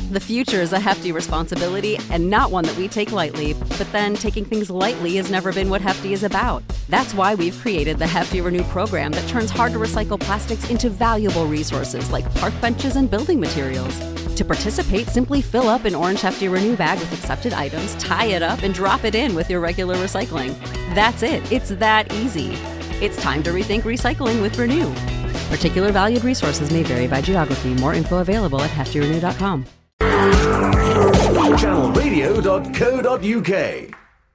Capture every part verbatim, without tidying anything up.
The future is a hefty responsibility and not one that we take lightly, but then taking things lightly has never been what Hefty is about. That's why we've created the Hefty Renew program that turns hard-to-recycle plastics into valuable resources like park benches and building materials. To participate, simply fill up an orange Hefty Renew bag with accepted items, tie it up, and drop it in with your regular recycling. That's it. It's that easy. It's time to rethink recycling with Renew. Particular valued resources may vary by geography. More info available at hefty renew dot com. channel radio dot co dot u k.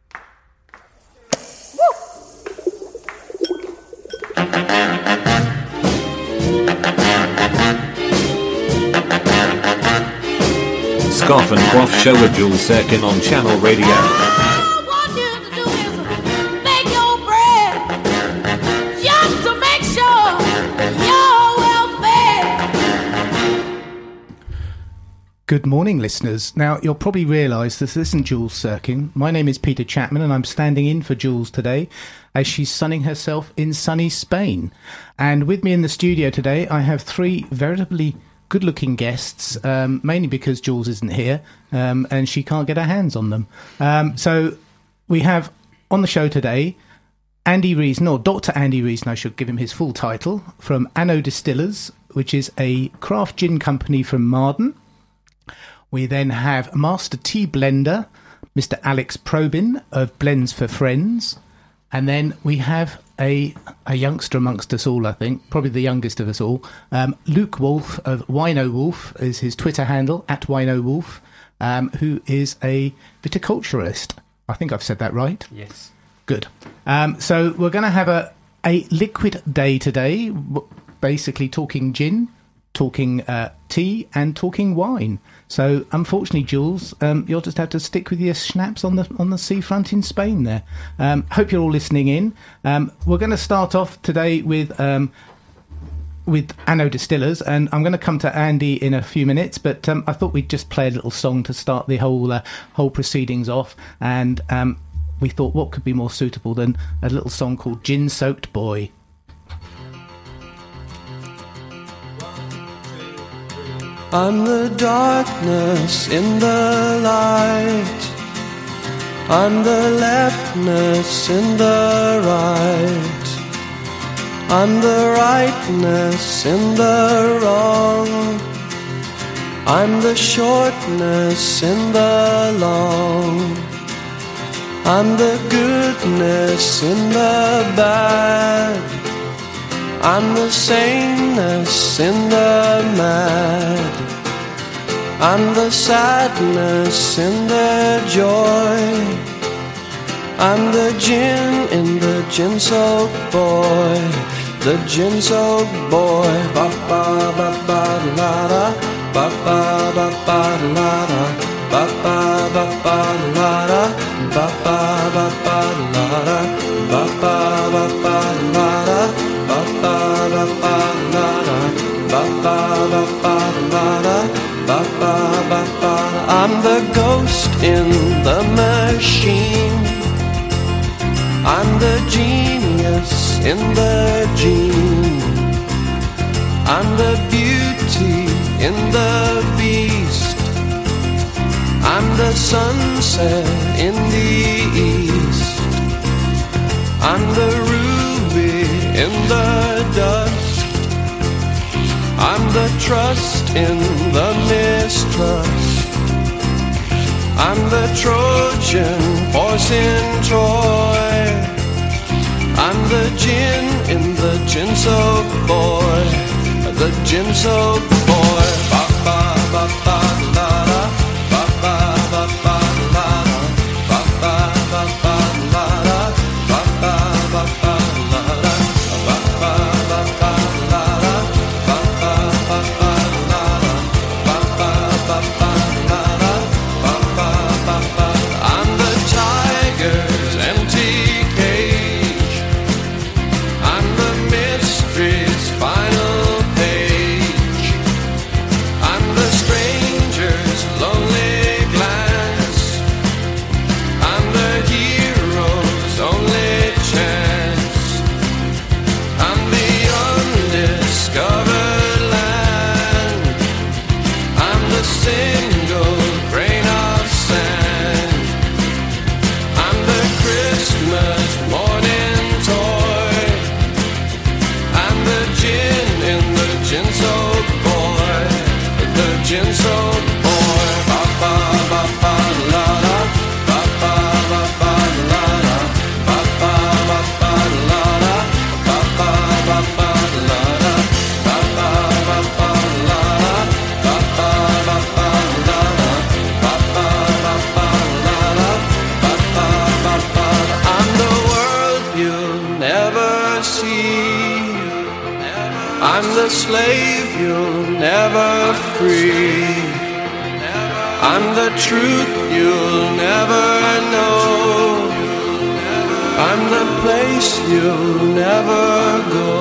Scoff and Quaff Show with Jules Sirkin on Channel Radio. Good morning, listeners. Now, you'll probably realise this isn't Jules Sirkin. My name is Peter Chapman, and I'm standing in for Jules today as she's sunning herself in sunny Spain. And with me in the studio today, I have three veritably good-looking guests, um, mainly because Jules isn't here, um, and she can't get her hands on them. Um, so we have on the show today Andy Reason, or Doctor Andy Reason, I should give him his full title, from Anno Distillers, which is a craft gin company from Marden. We then have Master Tea Blender, Mister Alex Probyn of Blends for Friends. And then we have a a youngster amongst us all, I think, probably the youngest of us all. Um, Luke Wolf of Wino Wolf is his Twitter handle, at Wino Wolf, um, who is a viticulturist. I think I've said that right. Yes. Good. Um, so we're going to have a, a liquid day today, basically talking gin, talking uh, tea, and talking wine. So, unfortunately, Jules, um, you'll just have to stick with your schnapps on the on the seafront in Spain there. Um, hope you're all listening in. Um, we're going to start off today with um, with Anno Distillers, and I'm going to come to Andy in a few minutes, but um, I thought we'd just play a little song to start the whole uh, whole proceedings off, and um, we thought what could be more suitable than a little song called Gin Soaked Boy. I'm the darkness in the light, I'm the leftness in the right, I'm the rightness in the wrong, I'm the shortness in the long, I'm the goodness in the bad, I'm the saneness in the mad, I'm the sadness in the joy, I'm the gin in the gin-soaked boy, the gin-soaked boy. Ba ba ba ba la da, ba ba ba ba la da, ba ba ba ba la da, ba ba ba ba la da, ba ba ba ba la da, ba ba ba ba la da, ba ba ba ba la da. Ba, ba, ba, ba. I'm the ghost in the machine, I'm the genius in the gene, I'm the beauty in the beast, I'm the sunset in the east, I'm the ruby in the dust, I'm the trust in the mistrust, I'm the Trojan horse in Troy, I'm the gin in the gin-soaked boy, the gin-soaked boy. Ba ba ba ba la da, ba ba ba ba la da, ba ba ba ba la da, ba ba ba ba la da, ba ba ba ba la da, ba ba ba ba la da, ba ba ba ba la da, ba ba ba ba. I'm the tiger's empty cage, I'm the mystery's final page, the slave you'll never free. I'm the truth you'll never know. I'm the place you'll never go.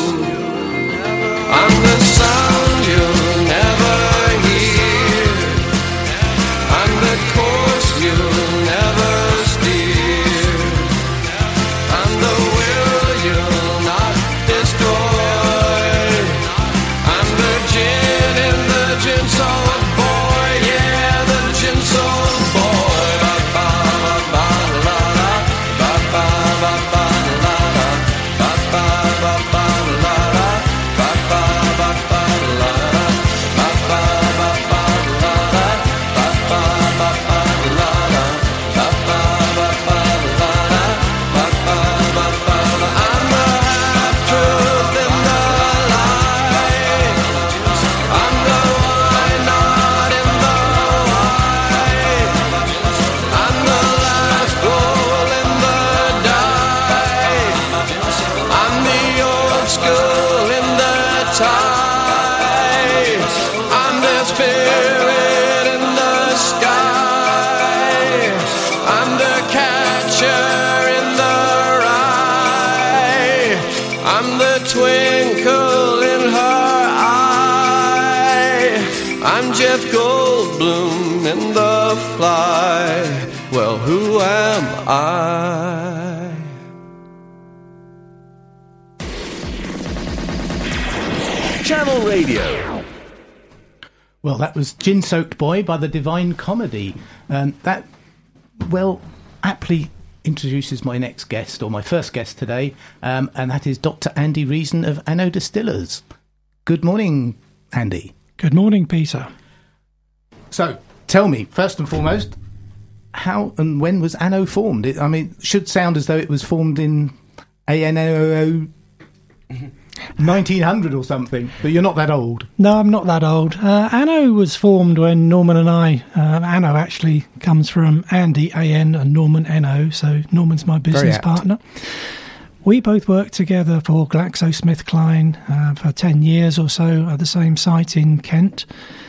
I'm the sound you'll never hear. I'm the course you'll never steer. I'm the will you'll not destroy. I'm the gin in the gin soul boy. Yeah, the gin soul boy. Ba ba ba ba la la. Ba ba ba ba la la. Ba ba ba ba la la. Ba ba ba ba la la. Ba ba ba ba la la. Ba ba ba ba la la. Ba ba ba ba la la. Ba ba ba ba la. I'm the half truth in the lie. I'm the why not in the why. I'm the last goal in the die. I'm the old school in the tie. I'm the spirit in the sky. I'm the catcher in the rye. I'm the twinkle in her eye. I'm Jeff Goldblum in the fly. Well, who am I? Channel Radio. Well, that was Gin Soaked Boy by the Divine Comedy. Um, that, well, aptly introduces my next guest, or my first guest today, um, and that is Doctor Andy Reason of Anno Distillers. Good morning, Andy. Good morning, Peter. So, tell me, first and foremost, how and when was Anno formed? It, I mean, it should sound as though it was formed in A N O O nineteen hundred or something, but you're not that old. No, I'm not that old. Uh, Anno was formed when Norman and I, uh, Anno actually comes from Andy, A N, and Norman, N O, so Norman's my business partner. We both worked together for GlaxoSmithKline uh, for ten years or so at the same site in Kent,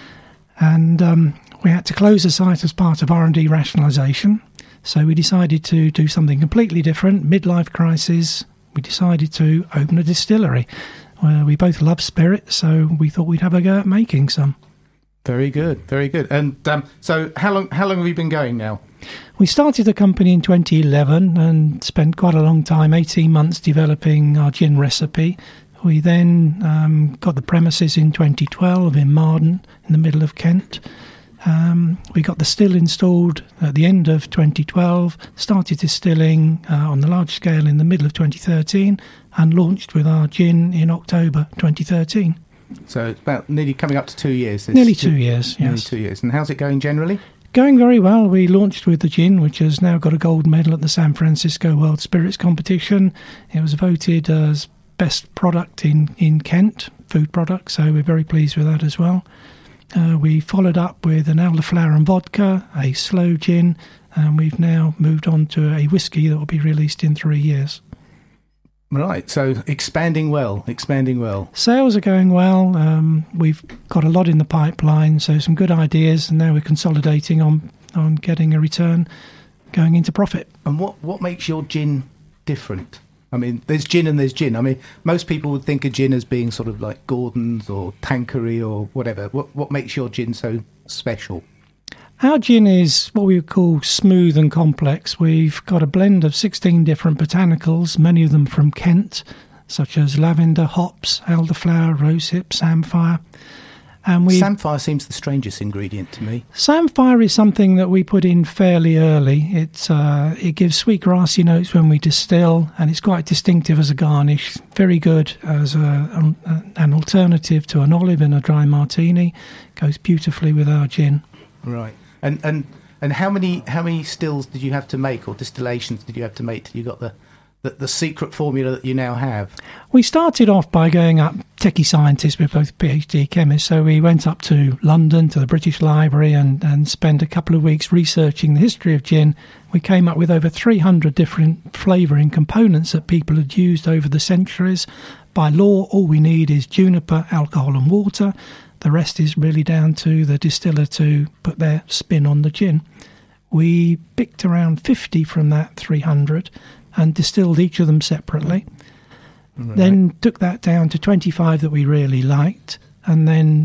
and um, we had to close the site as part of R and D rationalisation, so we decided to do something completely different, midlife crisis. We decided to open a distillery. Uh, we both love spirit, so we thought we'd have a go at making some. Very good, very good. And um, so how long how long have you been going now? We started the company in twenty eleven and spent quite a long time, eighteen months, developing our gin recipe. We then um, got the premises in twenty twelve in Marden, in the middle of Kent. Um, we got the still installed at the end of twenty twelve, started distilling uh, on the large scale in the middle of twenty thirteen, and launched with our gin in October twenty thirteen. So it's about nearly coming up to two years. This Nearly two years, Nearly yes. two years. And how's it going generally? Going very well. We launched with the gin, which has now got a gold medal at the San Francisco World Spirits Competition. It was voted as best product in, in Kent, food product, so we're very pleased with that as well. Uh, we followed up with an elderflower and vodka, a slow gin, and we've now moved on to a whiskey that will be released in three years. Right, so expanding well, expanding well. Sales are going well. Um, we've got a lot in the pipeline, so some good ideas, and now we're consolidating on, on getting a return, going into profit. And what, what makes your gin different? I mean, there's gin and there's gin. I mean, most people would think of gin as being sort of like Gordon's or Tanqueray or whatever. What what makes your gin so special? Our gin is what we would call smooth and complex. We've got a blend of sixteen different botanicals, many of them from Kent, such as lavender, hops, elderflower, rosehip, samphire. And we Samphire seems the strangest ingredient to me. Samphire is something that we put in fairly early. It, uh, it gives sweet grassy notes when we distill, and it's quite distinctive as a garnish. Very good as a, um, an alternative to an olive in a dry martini. Goes beautifully with our gin. Right. And and and how many how many stills did you have to make, or distillations did you have to make till you got the the, the secret formula that you now have? We started off by going up, techie scientists, we're both PhD chemists, so we went up to London, to the British Library, and, and spent a couple of weeks researching the history of gin. We came up with over three hundred different flavouring components that people had used over the centuries, by law, all we need is juniper, alcohol and water. The rest is really down to the distiller to put their spin on the gin. We picked around fifty from that three hundred and distilled each of them separately. Right. Then took that down to twenty-five that we really liked, and then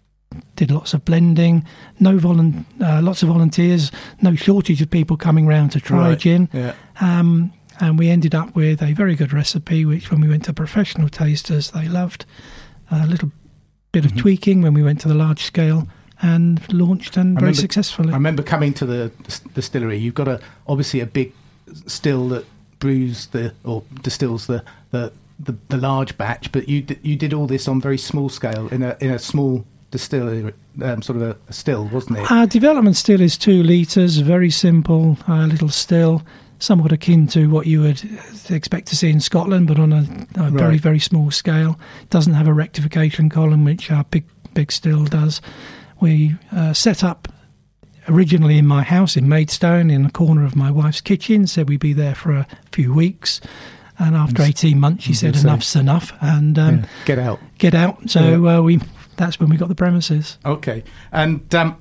did lots of blending. No volu- uh, lots of volunteers, no shortage of people coming round to try right. gin. Yeah. Um, and we ended up with a very good recipe, which when we went to professional tasters, they loved. A little bit of mm-hmm. tweaking when we went to the large scale, and launched and I very remember, successfully. I remember coming to the distillery. You've got a obviously a big still that brews the or distills the the, the, the large batch, but you d- you did all this on very small scale in a in a small distillery, um, sort of a, a still, wasn't it? Our development still is two litres, very simple uh, little still, somewhat akin to what you would expect to see in Scotland, but on a, a right. very, very small scale. It doesn't have a rectification column, which our big, big still does. We uh, set up originally in my house in Maidstone, in the corner of my wife's kitchen, said we'd be there for a few weeks. And after eighteen months, she said, enough's say. enough. And um, yeah. Get out. Get out. So yeah. uh, we that's when we got the premises. Okay. And um,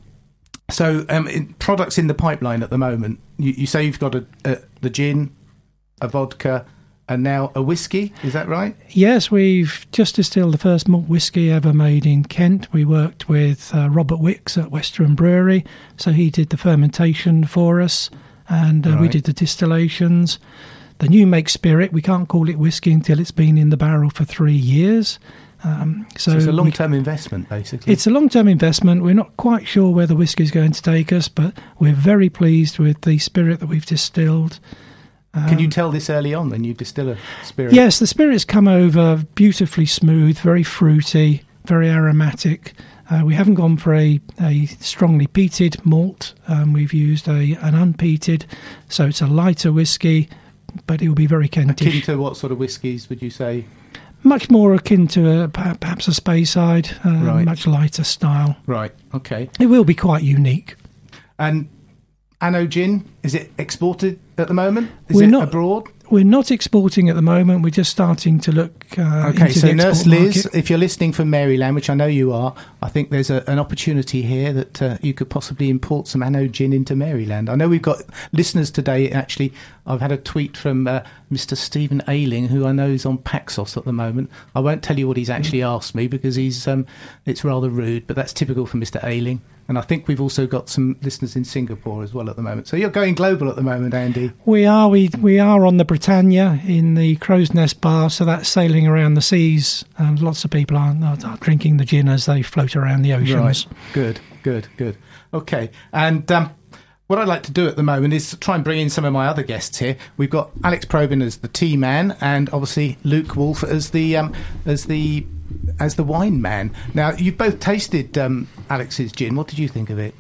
so um, in products in the pipeline at the moment, you, you say you've got a, a, the gin, a vodka, and now a whiskey. Is that right? Yes, we've just distilled the first malt whiskey ever made in Kent. We worked with uh, Robert Wicks at Western Brewery. So he did the fermentation for us, and uh, right. we did the distillations. The new make spirit, we can't call it whiskey until it's been in the barrel for three years. Um, so, so it's a long-term we, investment, basically. It's a long-term investment. We're not quite sure where the whiskey is going to take us, but we're very pleased with the spirit that we've distilled. Um, Can you tell this early on when you distill a spirit? Yes, the spirit's come over beautifully smooth, very fruity, very aromatic. Uh, we haven't gone for a, a strongly peated malt. Um, we've used a an unpeated, so it's a lighter whiskey, but it will be very Kentish. Akin to what sort of whiskies would you say? Much more akin to a, perhaps a Speyside, uh, right. much lighter style. Right, okay. It will be quite unique. And Anno Gin, is it exported at the moment? Is We're it not, abroad? We're not exporting at the moment. We're just starting to look uh, okay, into so the export Nurse Liz, market. if you're listening from Maryland, which I know you are, I think there's a, an opportunity here that uh, you could possibly import some Anno Gin into Maryland. I know we've got listeners today. Actually, I've had a tweet from uh, Mister Stephen Ayling, who I know is on Paxos at the moment. I won't tell you what he's actually asked me because he's um, it's rather rude, but that's typical for Mister Ayling. And I think we've also got some listeners in Singapore as well at the moment. So you're going global at the moment, Andy. We are. We we are on the Britannia in the Crow's Nest Bar, so that's sailing around the seas. And lots of people are, are drinking the gin as they float around the oceans. Right. Good, good, good. Okay. And um, what I'd like to do at the moment is try and bring in some of my other guests here. We've got Alex Probyn as the tea man, and obviously Luke Wolf as the um, as the as the wine man. Now, you've both tasted um, Alex's gin. What did you think of it?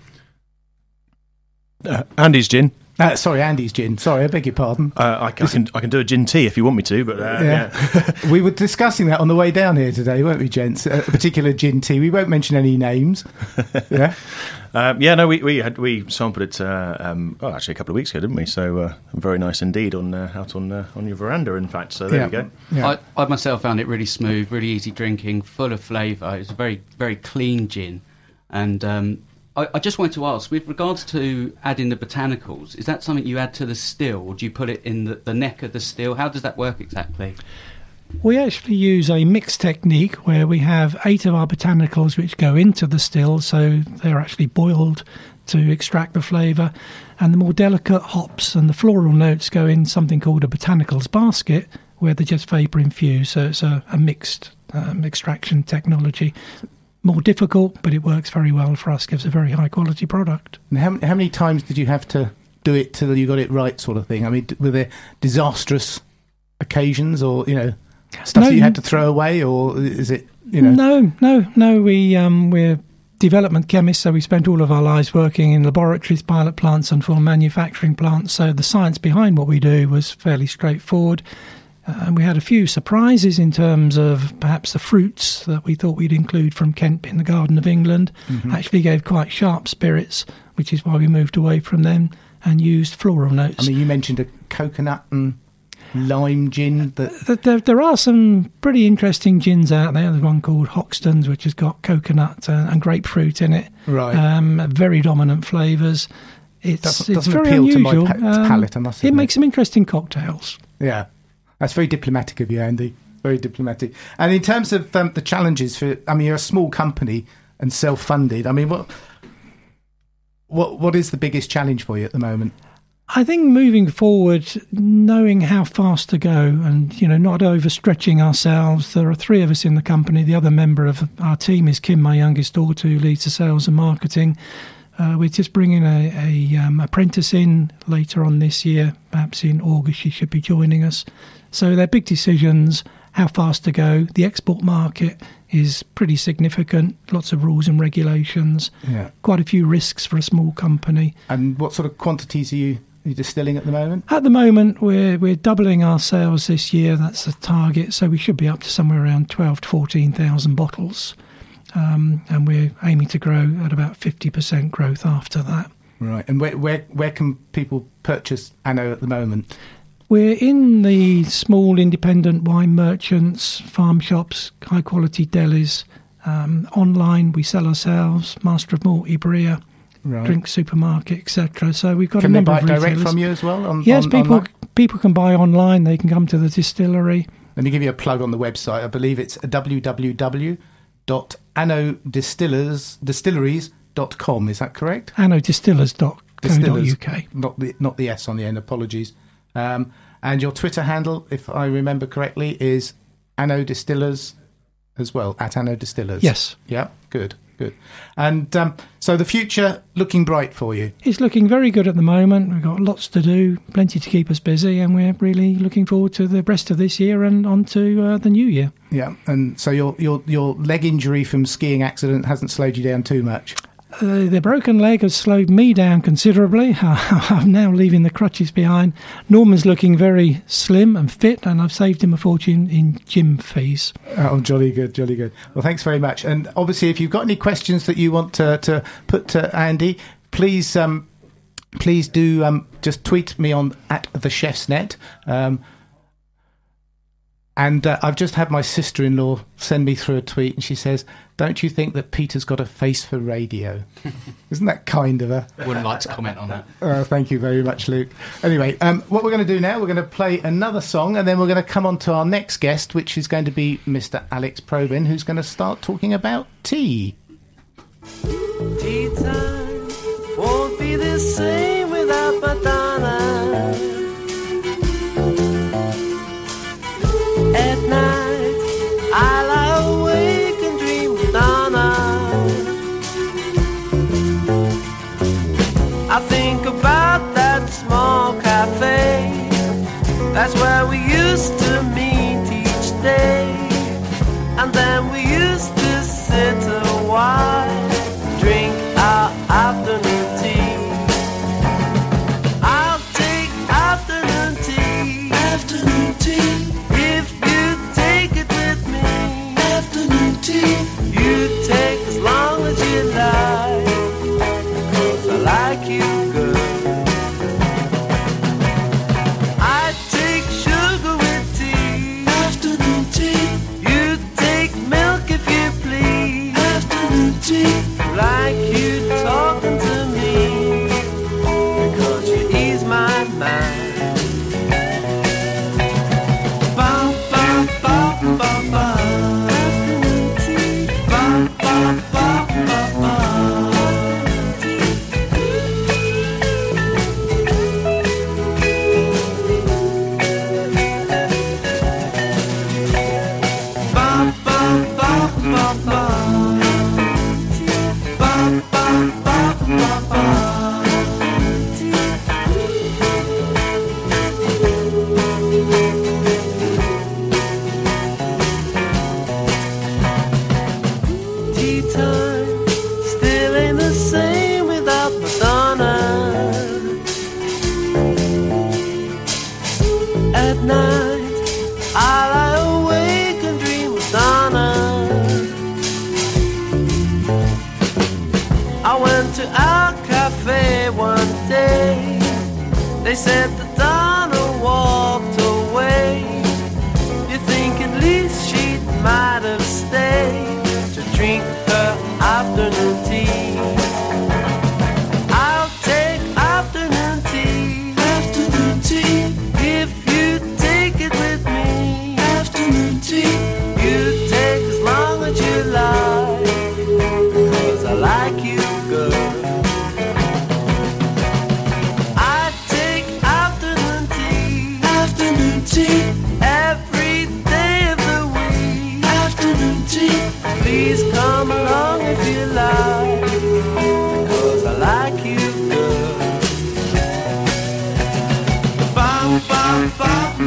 Uh, Andy's gin. Uh, sorry, Andy's gin. Sorry, I beg your pardon. Uh, I, I can I can do a gin tea if you want me to, but uh, yeah. yeah. We were discussing that on the way down here today, weren't we, gents? A particular gin tea. We won't mention any names. Yeah. Um, yeah, no, we we had we sampled it. Uh, um, oh, actually, a couple of weeks ago, didn't we? So uh, very nice indeed on uh, out on uh, on your veranda. In fact, so there yeah. we go. Yeah. I, I myself found it really smooth, really easy drinking, full of flavour. It's a very very clean gin, and um, I, I just wanted to ask, with regards to adding the botanicals, is that something you add to the still, or do you put it in the, the neck of the still? How does that work exactly? We actually use a mixed technique where we have eight of our botanicals which go into the still, so they're actually boiled to extract the flavour, and the more delicate hops and the floral notes go in something called a botanicals basket, where they're just vapour infused, so it's a, a mixed um, extraction technology. More difficult, but it works very well for us, gives a very high quality product. And how, how many times did you have to do it till you got it right, sort of thing? I mean, were there disastrous occasions, or, you know, stuff no, that you had to throw away, or is it, you know? No, no, no. We, um, we're development chemists, so we spent all of our lives working in laboratories, pilot plants and full manufacturing plants, so the science behind what we do was fairly straightforward. Uh, and we had a few surprises in terms of perhaps the fruits that we thought we'd include from Kent in the Garden of England. Mm-hmm. Actually gave quite sharp spirits, which is why we moved away from them and used floral notes. I mean, you mentioned a coconut and... lime gin. That there, there are some pretty interesting gins out there. There's one called Hoxton's, which has got coconut uh, and grapefruit in it. Right. Um, very dominant flavours. It's, doesn't, it's doesn't very appeal unusual. to my pa- palate, I must um, It admit. makes some interesting cocktails. Yeah. That's very diplomatic of you, Andy. Very diplomatic. And in terms of um, the challenges for, I mean, you're a small company and self-funded. I mean, what, what, what is the biggest challenge for you at the moment? I think moving forward, knowing how fast to go and, you know, not overstretching ourselves. There are three of us in the company. The other member of our team is Kim, my youngest daughter, who leads the sales and marketing. Uh, we're just bringing a, a um, apprentice in later on this year. Perhaps in August she should be joining us. So they're big decisions, how fast to go. The export market is pretty significant, lots of rules and regulations, yeah. quite a few risks for a small company. And what sort of quantities are you, are you distilling at the moment? At the moment, we're we're doubling our sales this year. That's the target. So we should be up to somewhere around twelve to fourteen thousand bottles. Um, and we're aiming to grow at about fifty percent growth after that. Right. And where where, where can people purchase Anno at the moment? We're in the small independent wine merchants, farm shops, high-quality delis. Um, online, we sell ourselves, Master of Malt, Ibrea, right. Drink Supermarket, et cetera. So we've got can a number they buy of direct retailers. from you as well? On, yes, on, people online? people can buy online. They can come to the distillery. Let me give you a plug on the website. I believe it's w w w dot anno distillers distilleries dot com. Is that correct? anno distillers dot co dot u k. Not the not the S on the end. Apologies. Um, and your Twitter handle, if I remember correctly, is Anno Distillers as well, at Anno Distillers. Yes. Yeah. Good. Good. And um, so the future looking bright for you. It's looking very good at the moment. We've got lots to do, plenty to keep us busy, and we're really looking forward to the rest of this year and on to uh, the new year. Yeah, and so your your your leg injury from skiing accident hasn't slowed you down too much? Uh, the broken leg has slowed me down considerably. I'm now leaving the crutches behind. Norman's looking very slim and fit, and I've saved him a fortune in gym fees. Oh, jolly good, jolly good. Well, thanks very much. And obviously, if you've got any questions that you want to, to put to Andy, please um, please do um, just tweet me on at the Chef's Net. Um, and uh, I've just had my sister-in-law send me through a tweet, and she says, "Don't you think that Peter's got a face for radio?" Isn't that kind of her? Wouldn't like to comment on that. Uh, thank you very much, Luke. Anyway, um, what we're going to do now, we're going to play another song, and then we're going to come on to our next guest, which is going to be Mister Alex Probyn, who's going to start talking about tea. Tea time won't be the same without Madonna. At night I lie awake and dream of Donna. I think about that small cafe. That's where we used to meet each day. And then we used to sit a while, drink our afternoon tea. I'll take afternoon tea. Afternoon tea. If you take it with me. Afternoon tea. You take as long as you like, 'cause I like you good. I take sugar.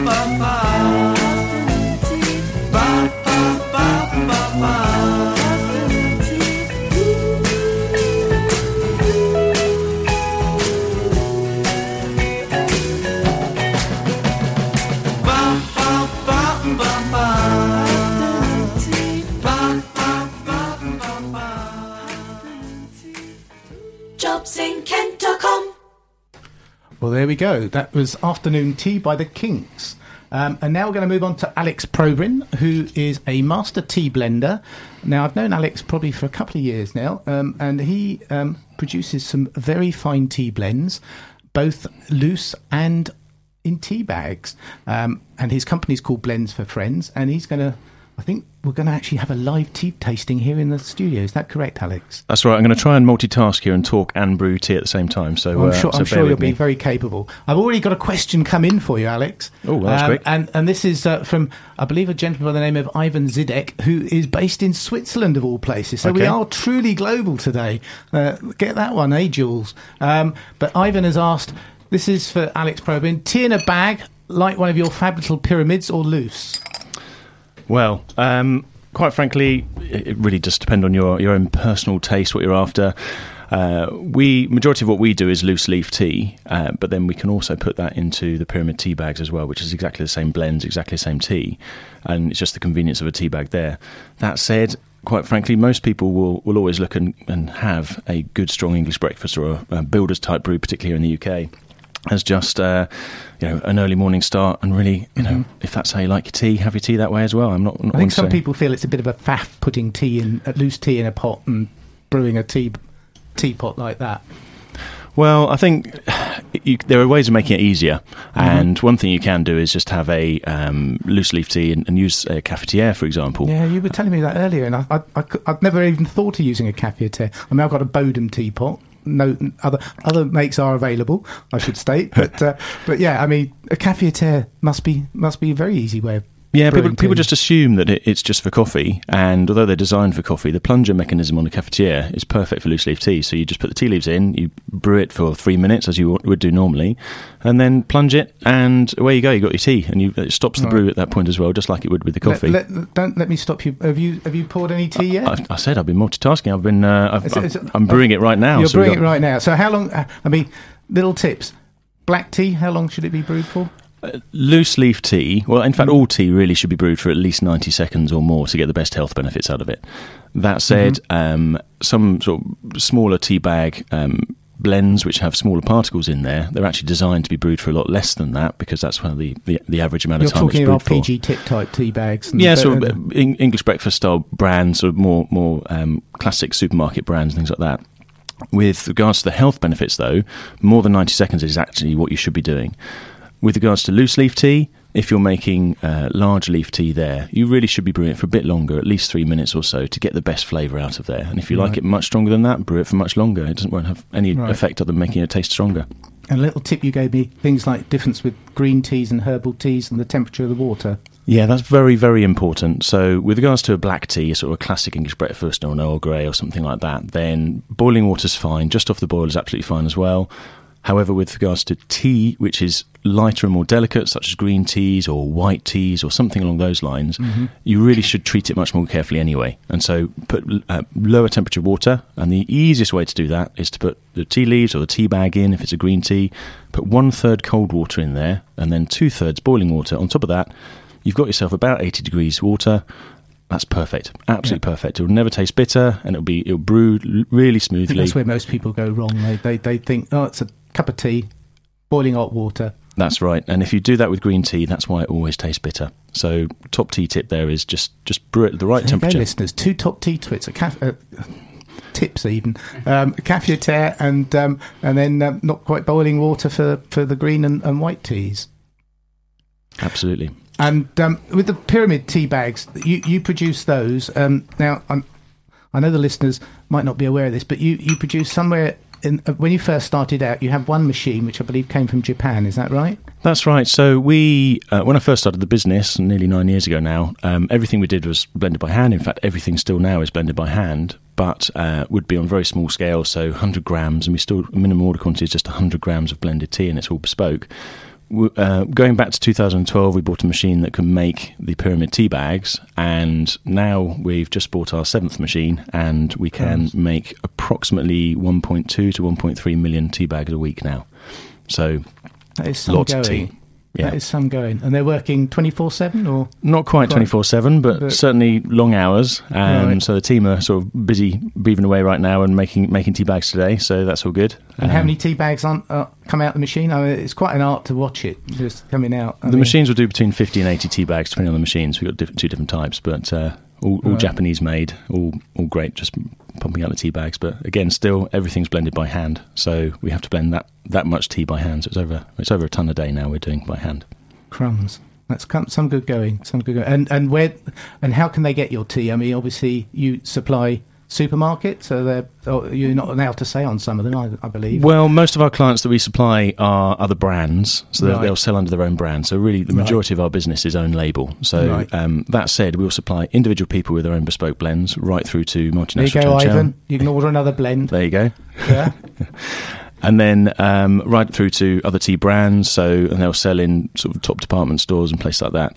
jobs in kent dot com. Well, there we go. That was Afternoon Tea by the Kinks. Um, and now we're going to move on to Alex Probrin, who is a master tea blender. Now, I've known Alex probably for a couple of years now, um, and he um, produces some very fine tea blends, both loose and in tea bags. Um, and his company's called Blends for Friends, and he's going to, I think we're going to actually have a live tea tasting here in the studio. Is that correct, Alex? That's right. I'm going to try and multitask here and talk and brew tea at the same time. So well, I'm sure, uh, so I'm sure you'll me. be very capable. I've already got a question come in for you, Alex. Oh, well, that's um, great. And, and this is uh, from, I believe, a gentleman by the name of Ivan Zidek, who is based in Switzerland, of all places. So okay. we are truly global today. Uh, get that one, eh, Jules? Um, but Ivan has asked, this is for Alex Probrin, tea in a bag, like one of your fab little pyramids, or loose? Well, um... quite frankly, it really does depend on your, your own personal taste, what you're after. Uh, we majority of what we do is loose leaf tea, uh, but then we can also put that into the pyramid tea bags as well, which is exactly the same blends, exactly the same tea, and it's just the convenience of a tea bag there. That said, quite frankly, most people will, will always look and, and have a good, strong English breakfast or a, a builder's type brew, particularly here in the U K, as just uh, you know, an early morning start. And really, you know, mm-hmm. if that's how you like your tea, have your tea that way as well. I'm not. not I think some to... people feel it's a bit of a faff putting tea in, uh, loose tea in a pot and brewing a tea teapot like that. Well, I think you, there are ways of making it easier, mm-hmm. and one thing you can do is just have a um, loose leaf tea and, and use a cafetiere, for example. Yeah, you were telling me that earlier, and I, I, I, I'd never even thought of using a cafetiere. I mean, I've got a Bodum teapot. No, other other makes are available, I should state, but uh, but yeah, I mean, a cafetiere must be must be a very easy way of Yeah, people, tea. people just assume that it, it's just for coffee, and although they're designed for coffee, the plunger mechanism on the cafetiere is perfect for loose leaf tea. So you just put the tea leaves in, you brew it for three minutes as you would do normally, and then plunge it, and away you go. You got your tea, and you, it stops the Right. brew at that point as well, just like it would with the coffee. Let, let, don't let me stop you. Have you have you poured any tea yet? I, I said I've been multitasking. I've been. Uh, I've, Is it- is it- I'm brewing it right now. You're so we've brewing got- it right now. So how long? Uh, I mean, little tips. Black tea. How long should it be brewed for? Uh, loose leaf tea, well, in fact, all tea really should be brewed for at least ninety seconds or more to get the best health benefits out of it. That said, mm-hmm. um, some sort of smaller tea bag um, blends which have smaller particles in there, they're actually designed to be brewed for a lot less than that, because that's one of the, the, the average amount You're of time it's talking brewed about for. P G tip type tea bags. And Yeah, the, sort of uh, English breakfast style brands, or more more um, classic supermarket brands, things like that. With regards to the health benefits, though, more than ninety seconds is actually what you should be doing. With regards to loose leaf tea, if you're making uh, large leaf tea there, you really should be brewing it for a bit longer, at least three minutes or so, to get the best flavour out of there. And if you Right. like it much stronger than that, brew it for much longer. It doesn't won't have any Right. effect other than making it taste stronger. And a little tip you gave me, things like difference with green teas and herbal teas and the temperature of the water. Yeah, that's very, very important. So with regards to a black tea, sort of a classic English breakfast or an Earl Grey or something like that, then boiling water's fine. Just off the boil is absolutely fine as well. However, with regards to tea, which is lighter and more delicate, such as green teas or white teas or something along those lines, mm-hmm. you really should treat it much more carefully anyway. And so put uh, lower temperature water, and the easiest way to do that is to put the tea leaves or the tea bag in, if it's a green tea, put one-third cold water in there, and then two-thirds boiling water. On top of that, you've got yourself about eighty degrees water. That's perfect, absolutely yeah. perfect. It'll never taste bitter, and it'll be it'll brew really smoothly. That's where most people go wrong. They, they they think, oh, it's a cup of tea, boiling hot water. That's right. And if you do that with green tea, that's why it always tastes bitter. So top tea tip there is just just brew it at the right there temperature. Go, listeners, two top tea twits, a caf- uh, tips even, um, a cafetiere, and um, and then um, not quite boiling water for for the green and, and white teas. Absolutely. And um, with the pyramid tea bags, you, you produce those. Um, now, I'm, I know the listeners might not be aware of this, but you, you produce somewhere, in, uh, when you first started out, you had one machine, which I believe came from Japan. Is that right? That's right. So we, uh, when I first started the business, nearly nine years ago now, um, everything we did was blended by hand. In fact, everything still now is blended by hand, but uh, would be on very small scale, so one hundred grams, and we still, minimum order quantity is just one hundred grams of blended tea, and it's all bespoke. w- uh, going back to two thousand twelve, we bought a machine that can make the pyramid tea bags, and now we've just bought our seventh machine, and we can yes. make approximately one point two to one point three million tea bags a week now. So that is some lots going. of tea. Yeah. That is some going. And they're working twenty-four seven or? Not quite twenty-four seven, but, but certainly long hours. Um, right. So the team are sort of busy beaving away right now and making making tea bags today, so that's all good. And um, how many tea bags on, uh, come out the machine? I mean, it's quite an art to watch it just coming out. I the mean, machines will do between fifty and eighty tea bags, depending on the machines. We've got diff- two different types, but uh, all, all right. Japanese made, all all great, just pumping out the tea bags. But again, still, everything's blended by hand, so we have to blend that, that much tea by hand. So it's over, it's over a tonne a day now we're doing by hand. Crumbs. That's some good going. Some good going. And and where and how can they get your tea? I mean, obviously you supply supermarkets, so they're oh, you're not allowed to say on some of them, I, I believe. Well, most of our clients that we supply are other brands, so right. they'll, they'll sell under their own brand. So really, the majority right. of our business is own label. So right. um, that said, we'll supply individual people with their own bespoke blends, right through to multinational. There you go, Ivan. Ivan. You can order another blend. There you go. Yeah. And then um, right through to other tea brands, so and they'll sell in sort of top department stores and places like that.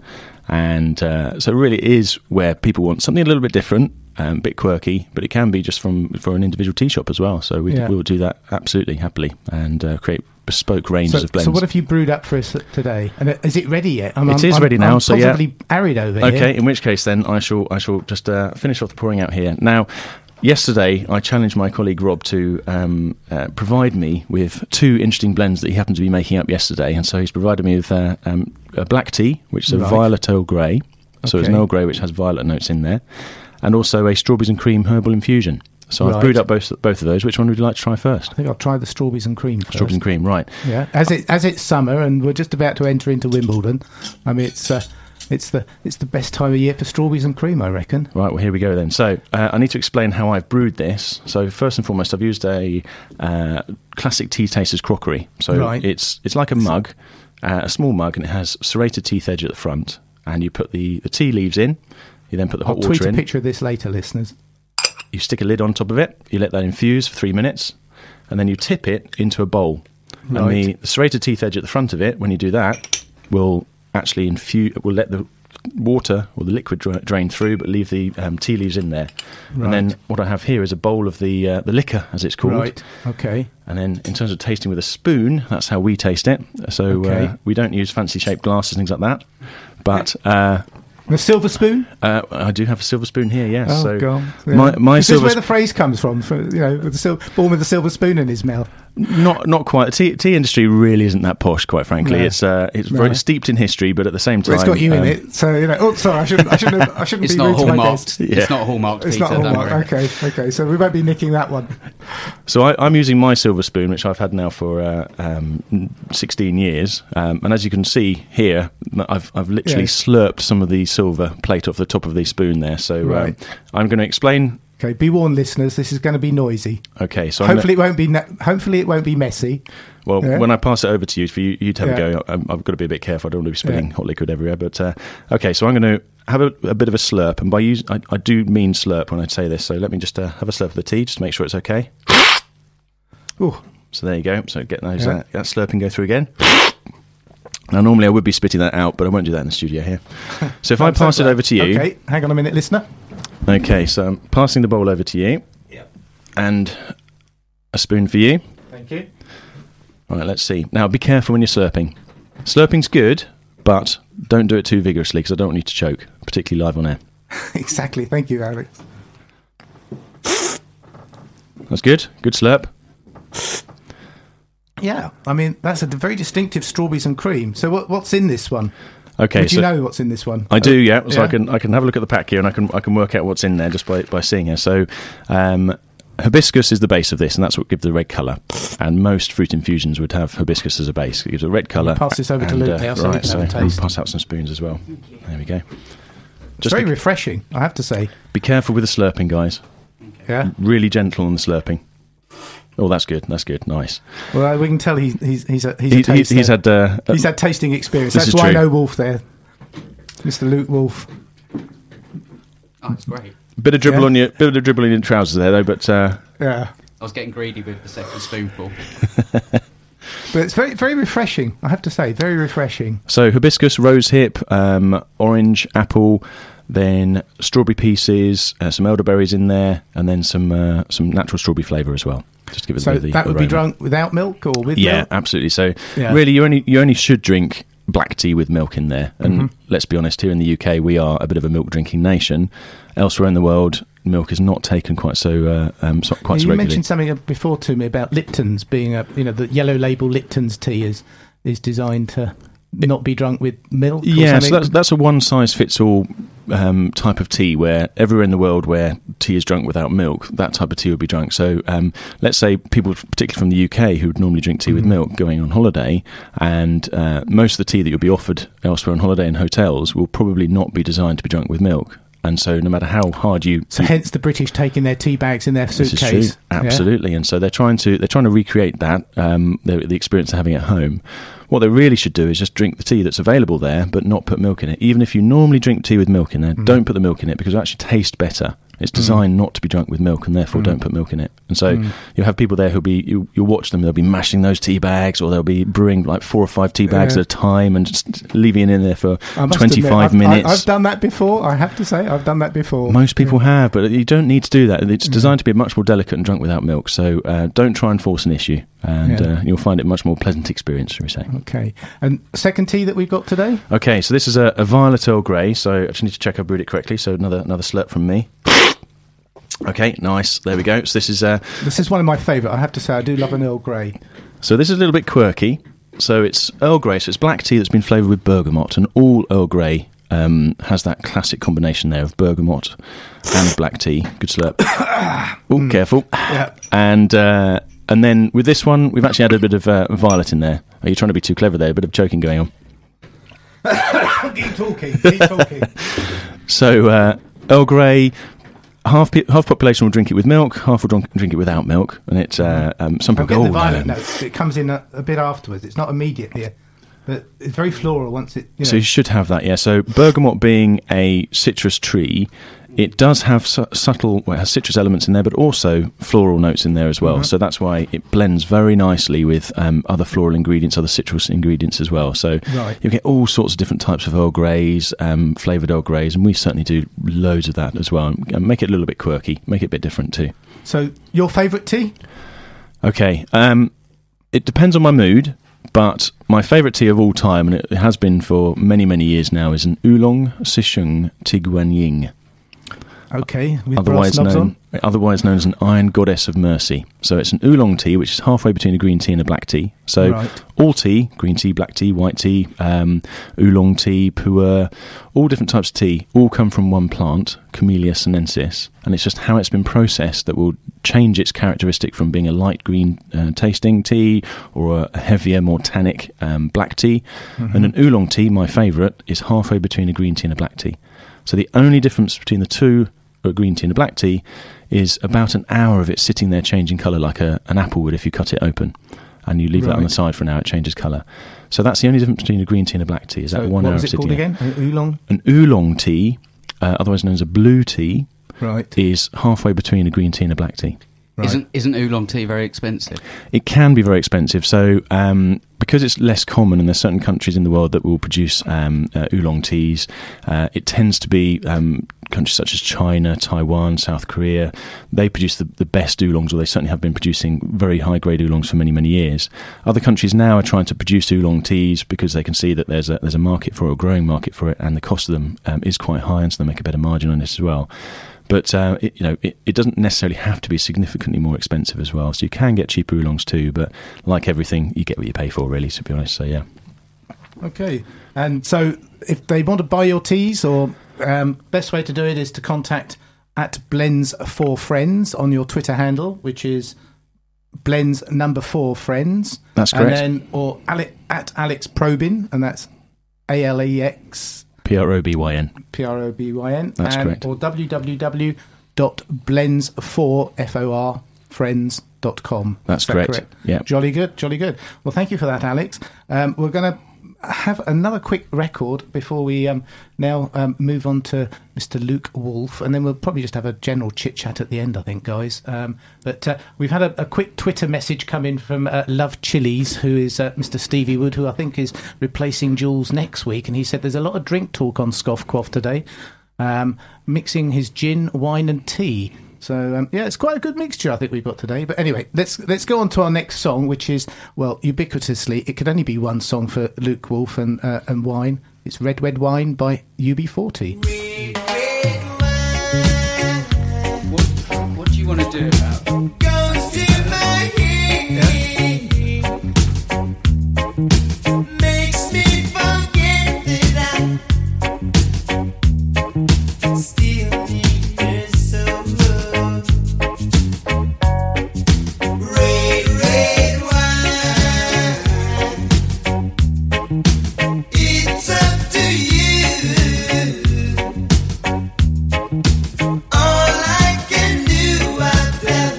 And uh, so really it is where people want something a little bit different, um, a bit quirky, but it can be just from for an individual tea shop as well. So we, yeah. we will do that absolutely happily and uh, create bespoke ranges so, of blends. So what have you brewed up for us today? And is it ready yet? I'm, it I'm, is I'm, ready now. I'm so yeah, possibly arid over okay, here. Okay, in which case then I shall I shall just uh, finish off the pouring out here now. Yesterday, I challenged my colleague Rob to um, uh, provide me with two interesting blends that he happened to be making up yesterday, and so he's provided me with uh, um, a black tea, which is a right. violet Earl Grey, so okay. it's an Earl Grey which has violet notes in there, and also a strawberries and cream herbal infusion. So right. I've brewed up both both of those. Which one would you like to try first? I think I'll try the strawberries and cream first. Strawberries and cream, right. Yeah, as, it, as it's summer and we're just about to enter into Wimbledon, I mean, it's... Uh, It's the it's the best time of year for strawberries and cream, I reckon. Right, well, here we go then. So uh, I need to explain how I've brewed this. So first and foremost, I've used a uh, classic tea taster's crockery. So right. it's it's like a mug, uh, a small mug, and it has serrated teeth edge at the front. And you put the, the tea leaves in. You then put the hot I'll water in. I'll tweet a picture of this later, listeners. You stick a lid on top of it. You let that infuse for three minutes. And then you tip it into a bowl. Right. And the, the serrated teeth edge at the front of it, when you do that, will... actually infuse will let the water or the liquid dra- drain through, but leave the um, tea leaves in there. Right. And then what I have here is a bowl of the uh, the liquor, as it's called. Right. Okay. And then in terms of tasting with a spoon, that's how we taste it. So okay. uh, we don't use fancy shaped glasses, things like that. But uh, a silver spoon? Uh, I do have a silver spoon here. Yes. Oh so God! Yeah. My, my this silver is where the phrase comes from. For, you know, with the sil- born with a silver spoon in his mouth. Not not quite. The tea, tea industry really isn't that posh, quite frankly. No. It's uh, it's no. very steeped in history, but at the same time, well, it's got you um, in it. So you know. Oh, sorry, I shouldn't. I shouldn't. Have, I shouldn't it's be not rude hallmarked. to my yeah. It's not hallmarked. It's Peter, not hallmarked. Okay, okay. So we won't be nicking that one. So I, I'm using my silver spoon, which I've had now for uh, um, sixteen years, um, and as you can see here, I've I've literally yes. slurped some of the silver plate off the top of the spoon there. So right. um, I'm going to explain. Okay, be warned, listeners. This is going to be noisy. Okay, so hopefully gonna, it won't be. Ne- hopefully it won't be messy. Well, yeah. when I pass it over to you for you, you to have yeah. a go, I'm, I've got to be a bit careful. I don't want to be spilling yeah. hot liquid everywhere. But uh, okay, so I'm going to have a, a bit of a slurp, and by use, I, I do mean slurp when I say this. So let me just uh, have a slurp of the tea, just to make sure it's okay. Ooh. So there you go. So get those yeah. uh, that slurping go through again. Now, normally I would be spitting that out, but I won't do that in the studio here. So if I pass so it over to you... Okay, hang on a minute, listener. Okay, so I'm passing the bowl over to you. Yep. And a spoon for you. Thank you. All right, let's see. Now, be careful when you're slurping. Slurping's good, but don't do it too vigorously, because I don't want you to choke, particularly live on air. Exactly. Thank you, Alex. That's good. Good slurp. Yeah, I mean, that's a very distinctive strawberries and cream. So what, what's in this one? Okay, Would you so know what's in this one? I do, yeah. So yeah? I can I can have a look at the pack here, and I can I can work out what's in there just by, by seeing it. So um, hibiscus is the base of this, and that's what gives the red colour. And most fruit infusions would have hibiscus as a base. It gives a red colour. Pass this over and, to Luke uh, now, so right, we can so have a taste. I'll pass out some spoons as well. There we go. It's very be, refreshing, I have to say. Be careful with the slurping, guys. Yeah. Really gentle on the slurping. Oh, that's good. That's good. Nice. Well, we can tell he's he's he's a, he's, he, a taster. he's had uh, he's had tasting experience. This That's is why true. I know Wolf there, Mister Luke Wolf. Oh, that's great. Bit of dribble yeah. on your bit of dribble in your trousers there, though. But uh, yeah, I was getting greedy with the second spoonful. But it's very, very refreshing. I have to say, very refreshing. So hibiscus, rosehip, um, orange, apple, then strawberry pieces, uh, some elderberries in there, and then some uh, some natural strawberry flavour as well. Just to give it so a bit of the that would aroma. be drunk without milk or with yeah, milk? Yeah, absolutely. So yeah. really, you only you only should drink black tea with milk in there. And mm-hmm. let's be honest, here in the U K, we are a bit of a milk drinking nation. Elsewhere in the world, milk is not taken quite so uh, um, so, quite yeah, so you regularly. mentioned something before to me about Lipton's being a, you know, the yellow label Lipton's tea is is designed to not be drunk with milk. Yeah, or so that's that's a one size fits all um, type of tea where everywhere in the world where tea is drunk without milk, that type of tea would be drunk. So um, let's say people, particularly from the U K, who would normally drink tea mm. with milk, going on holiday, and uh, most of the tea that you'll be offered elsewhere on holiday in hotels will probably not be designed to be drunk with milk. And so no matter how hard you... So you, hence the British taking their tea bags in their suitcase. This is true. Absolutely. Yeah. And so they're trying to they're trying to recreate that, um, the, the experience they're having at home. What they really should do is just drink the tea that's available there, but not put milk in it. Even if you normally drink tea with milk in there, mm. don't put the milk in it because it actually tastes better. It's designed mm. not to be drunk with milk, and therefore mm. don't put milk in it. And so mm. you'll have people there who'll be, you, you'll watch them, they'll be mashing those tea bags, or they'll be brewing like four or five tea bags yeah. at a time and just leaving it in there for twenty-five admit, I've, minutes. I, I've done that before, I have to say, I've done that before. Most people yeah. have, but you don't need to do that. It's designed mm. to be much more delicate and drunk without milk, so uh, don't try and force an issue, and yeah. uh, you'll find it a much more pleasant experience, shall we say. Okay. And second tea that we've got today? Okay, so this is a, a Violet Earl Grey, so I just need to check I brewed it correctly, so another another slurp from me. Okay, nice. There we go. So this is uh, this is one of my favourite. I have to say, I do love an Earl Grey. So this is a little bit quirky. So it's Earl Grey. So it's black tea that's been flavoured with bergamot, and all Earl Grey um, has that classic combination there of bergamot and black tea. Good slurp. Oh, mm. careful. Yeah. And uh, and then with this one, we've actually added a bit of uh, violet in there. Are you trying to be too clever there? A bit of choking going on. Keep talking. Keep talking. So uh, Earl Grey. Half pe- half population will drink it with milk, half will drink, drink it without milk, and it. Uh, um, some people go, the oh, violet no. notes. It comes in a, a bit afterwards. It's not immediately, but it's very floral once it. You know. So you should have that, yeah. So bergamot being a citrus tree, it does have su- subtle, well, it has citrus elements in there, but also floral notes in there as well. Mm-hmm. So that's why it blends very nicely with um, other floral ingredients, other citrus ingredients as well. So right. you get all sorts of different types of Earl Greys, um, flavoured Earl Greys, and we certainly do loads of that as well. And make it a little bit quirky, make it a bit different too. So your favourite tea? Okay, um, it depends on my mood. But my favourite tea of all time, and it has been for many, many years now, is an Oolong Sishung Tiguanying. Okay, with otherwise brass knobs known, on? otherwise known as an Iron Goddess of Mercy. So it's an oolong tea, which is halfway between a green tea and a black tea. So right. all tea, green tea, black tea, white tea, um, oolong tea, pu'er, all different types of tea, all come from one plant, Camellia sinensis, and it's just how it's been processed that will change its characteristic from being a light green uh, tasting tea or a heavier, more tannic um, black tea. Mm-hmm. And an oolong tea, my favourite, is halfway between a green tea and a black tea. So the only difference between the two, a green tea and a black tea, is about an hour of it sitting there changing colour like a, an apple would if you cut it open and you leave right. that on the side for an hour, it changes colour. So that's the only difference between a green tea and a black tea, is so that one hour of sitting sitting there. What was it called again? An oolong? An oolong tea, uh, otherwise known as a blue tea, right. is halfway between a green tea and a black tea. Right. Isn't isn't oolong tea very expensive? It can be very expensive. So um, because it's less common, and there's certain countries in the world that will produce um, uh, oolong teas, uh, it tends to be um, countries such as China, Taiwan, South Korea. They produce the, the best oolongs, or they certainly have been producing very high-grade oolongs for many, many years. Other countries now are trying to produce oolong teas because they can see that there's a there's a market for it, a growing market for it, and the cost of them um, is quite high, and so they make a better margin on this as well. But uh, it, you know, it, it doesn't necessarily have to be significantly more expensive as well. So you can get cheaper oolongs too, but like everything, you get what you pay for, really, to be honest. So yeah. Okay, and so if they want to buy your teas, or um, best way to do it is to contact at Blends for Friends on your Twitter handle, which is Blends number four Friends. That's correct. And then or Ale- at Alex Probyn, and that's A L E X. P R O B Y N. P R O B Y N. That's and, correct. Or w w w dot blends for friends dot com. That's Is that correct. correct? Yeah. Jolly good, jolly good. Well, thank you for that, Alex. Um, we're going to have another quick record before we um, now um, move on to Mister Luke Wolf, and then we'll probably just have a general chit-chat at the end, I think, guys. Um, but uh, we've had a, a quick Twitter message come in from uh, Love Chilies, who is uh, Mister Stevie Wood, who I think is replacing Jules next week, and he said there's a lot of drink talk on Scoff Quaff today, um, mixing his gin, wine and tea. So, um, yeah, it's quite a good mixture, I think, we've got today. But anyway, let's let's go on to our next song, which is, well, ubiquitously, it could only be one song for Luke Wolf and uh, and wine. It's Red Red Wine by U B forty. Red, red wine. What, what do you want to do about it? Goes to my head. Yeah. Makes me forget that I still need her so much. Red, red wine. It's up to you. All I can do, I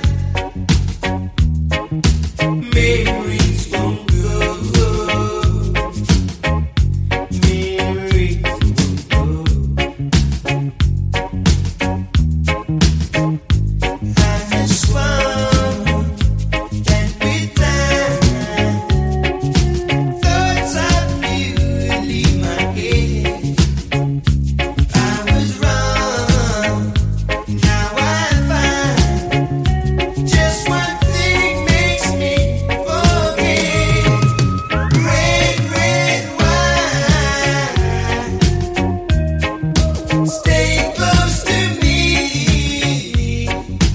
tell. Memories won't go. Memories won't go. I have swum and been down. Thoughts of you leave my head. I was wrong. Now I find just one thing makes me forget. Red, red wine. Stay close to me.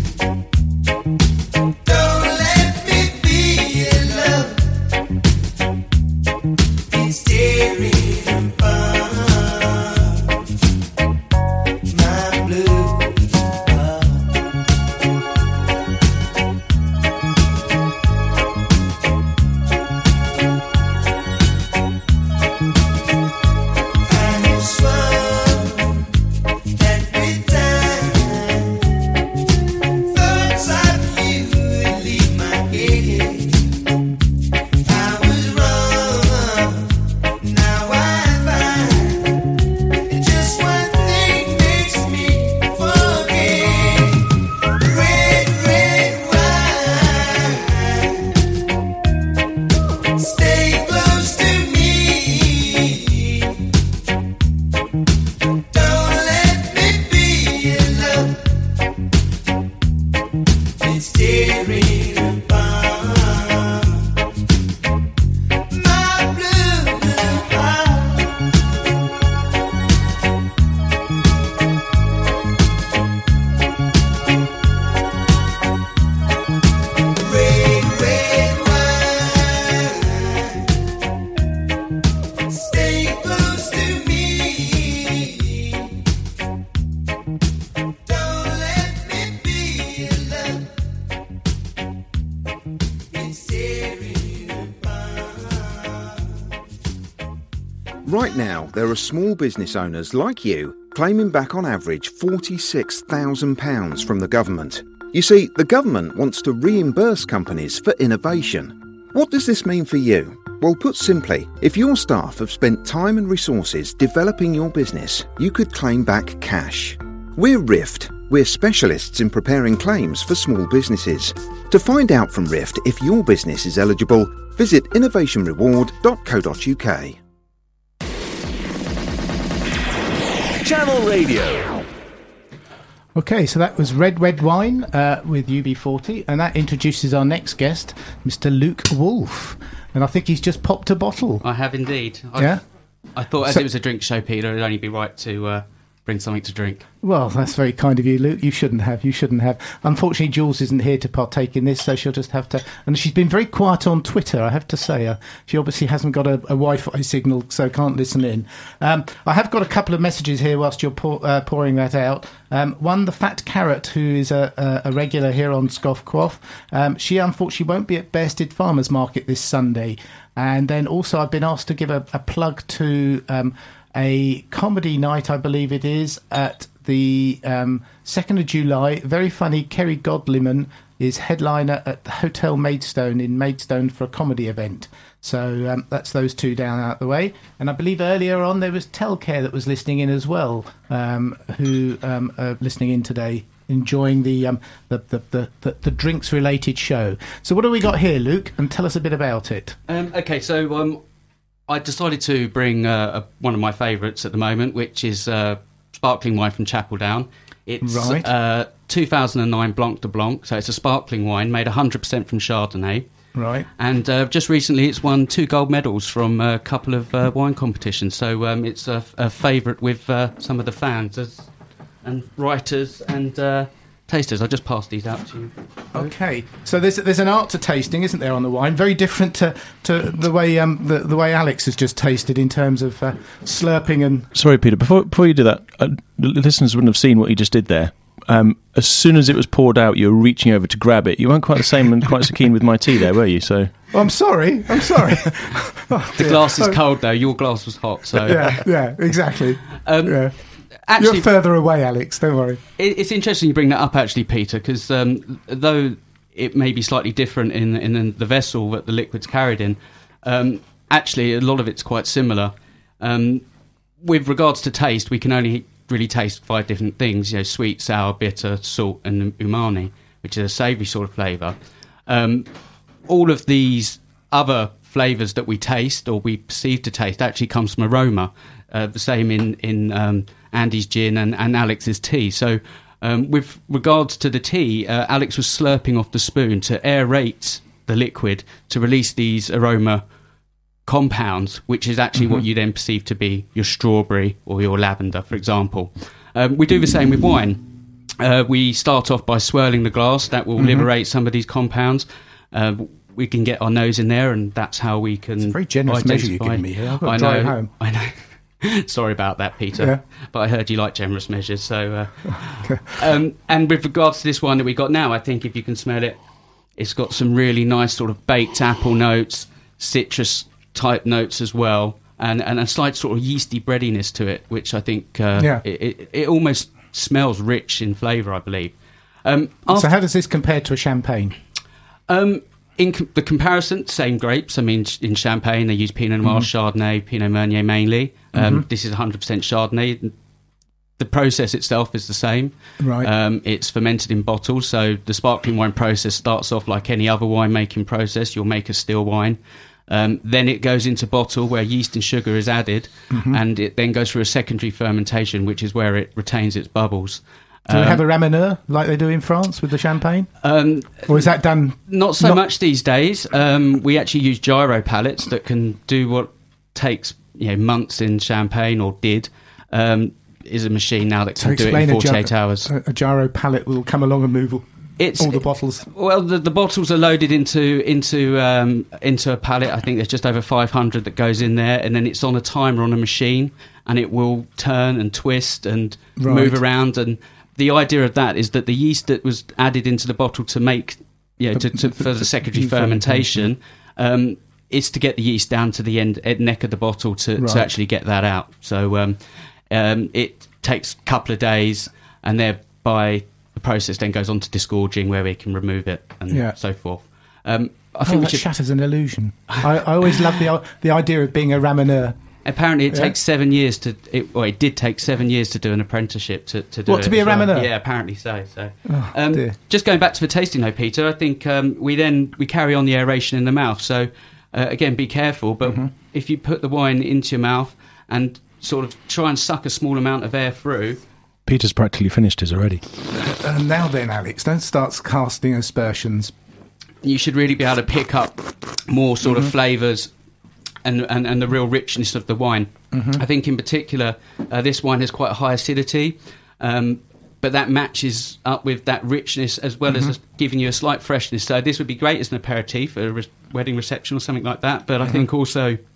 Don't let me be alone. It's tearing apart my blue heart. I have swum and been down. Thoughts of you leave my head. I was wrong. Now I find just one thing makes me forget. Red, red wine. Stay close to me. Don't let me be alone. It's tearing apart my blue, blue heart. Red, red wine. Stay close to me. Don't let me be alone. It's tearing apart. Right now, there are small business owners like you claiming back on average forty-six thousand pounds from the government. You see, the government wants to reimburse companies for innovation. What does this mean for you? Well, put simply, if your staff have spent time and resources developing your business, you could claim back cash. We're Rift. We're specialists in preparing claims for small businesses. To find out from Rift if your business is eligible, visit innovation reward dot co dot uk. Channel Radio. Okay, so that was Red Red Wine uh, with U B forty, and that introduces our next guest, Mister Luke Wolf. And I think he's just popped a bottle. I have indeed. I've, Yeah? I thought as So- it was a drink show, Peter, it'd only be right to uh, bring something to drink. Well, that's very kind of you, Luke. You shouldn't have. You shouldn't have. Unfortunately, Jules isn't here to partake in this, so she'll just have to... And she's been very quiet on Twitter, I have to say. Uh, she obviously hasn't got a, a Wi-Fi signal, so can't listen in. Um, I have got a couple of messages here whilst you're pour, uh, pouring that out. Um, one, the Fat Carrot, who is a, a, a regular here on Scoff Quaff. Um, she unfortunately won't be at Bearsted Farmers Market this Sunday. And then also I've been asked to give a, a plug to um, a comedy night, I believe it is, at the um, second of July. Very funny Kerry Godliman is headliner at the Hotel Maidstone in Maidstone for a comedy event. So um, that's those two down out the way. And I believe earlier on there was Telcare that was listening in as well, um, who um, are listening in today, enjoying the, um, the, the, the, the, the drinks-related show. So what have we got here, Luke? And tell us a bit about it. Um, okay, so um, I decided to bring uh, a, one of my favourites at the moment, which is uh, sparkling wine from Chapeldown. It's right. uh, two thousand nine Blanc de Blanc, so it's a sparkling wine made one hundred percent from Chardonnay. Right. And uh, just recently it's won two gold medals from a couple of uh, wine competitions, so um, it's a, a favourite with uh, some of the fans as, and writers and uh, tasters. I'll just pass these out to you. Okay, so there's there's an art to tasting, isn't there, on the wine? Very different to, to the way um the, the way Alex has just tasted in terms of uh, slurping and... Sorry, Peter, before, before you do that, uh, the listeners wouldn't have seen what you just did there. Um, as soon as it was poured out, you were reaching over to grab it. You weren't quite the same and quite so keen with my tea there, were you? So oh, I'm sorry. I'm sorry. oh, the glass is cold, though. Your glass was hot, so... Yeah, yeah, exactly. um, yeah. Actually, You're further away, Alex. Don't worry. It, it's interesting you bring that up, actually, Peter, because um, though it may be slightly different in, in the vessel that the liquid's carried in, um, actually, a lot of it's quite similar. Um, with regards to taste, we can only... really taste five different things, you know, sweet, sour, bitter, salt, and umami, which is a savoury sort of flavour. Um, all of these other flavours that we taste or we perceive to taste actually comes from aroma. Uh, the same in, in um, Andy's gin and, and Alex's tea. So um, with regards to the tea, uh, Alex was slurping off the spoon to aerate the liquid to release these aroma compounds, which is actually mm-hmm. what you then perceive to be your strawberry or your lavender, for example. Um, we do the same with wine. Uh, we start off by swirling the glass. That will mm-hmm. liberate some of these compounds. Uh, we can get our nose in there, and that's how we can... It's a very generous identify. measure you're giving me here. I've got to I drive know, home. I know. Sorry about that, Peter. Yeah. But I heard you like generous measures. So, uh, okay. um, and with regards to this wine that we got now, I think if you can smell it, it's got some really nice sort of baked apple notes, citrus type notes as well, and, and a slight sort of yeasty breadiness to it, which I think uh, yeah. it, it, it almost smells rich in flavour, I believe. Um, after, so how does this compare to a champagne? Um, in com- the comparison, same grapes. I mean, in Champagne, they use Pinot Noir, mm-hmm. Chardonnay, Pinot Meunier mainly. Um, mm-hmm. This is one hundred percent Chardonnay. The process itself is the same. Right. Um, it's fermented in bottles, so the sparkling wine process starts off like any other winemaking process. You'll make a still wine. Um, then it goes into bottle where yeast and sugar is added, mm-hmm. and it then goes through a secondary fermentation, which is where it retains its bubbles. Do um, they have a ramoneur like they do in France with the champagne? Um, or is that done... Not so not- much these days. Um, we actually use gyro pallets that can do what takes you know months in Champagne, or did. Um, is a machine now that can so do it in forty-eight a gy- hours. A, a gyro pallet will come along and move all, it's, all the bottles. Well, the, the bottles are loaded into into um, into a pallet. I think there's just over five hundred that goes in there, and then it's on a timer on a machine, and it will turn and twist and right. move around. And the idea of that is that the yeast that was added into the bottle to make, you know, to, to, for the secondary fermentation, um, is to get the yeast down to the end neck of the bottle to, right. to actually get that out. So um, um, it takes a couple of days, and thereby the process then goes on to disgorging, where we can remove it and yeah. so forth. Um, I oh, think that should... shatters an illusion. I, I always love the the idea of being a ramoneur. Apparently, it yeah. takes seven years to. It, well, it did take seven years to do an apprenticeship to, to do what, it. to be a well. ramoneur? Yeah, apparently so. So, oh, um, dear. Just going back to the tasting, though, Peter. I think um, we then we carry on the aeration in the mouth. So, uh, again, be careful. But mm-hmm. if you put the wine into your mouth and sort of try and suck a small amount of air through. Peter's practically finished his already. Uh, now then, Alex, don't start casting aspersions. You should really be able to pick up more sort mm-hmm. of flavours and, and, and the real richness of the wine. Mm-hmm. I think in particular, uh, this wine has quite a high acidity, um, but that matches up with that richness as well mm-hmm. as giving you a slight freshness. So this would be great as an aperitif for a re- wedding reception or something like that. But mm-hmm. I think also, you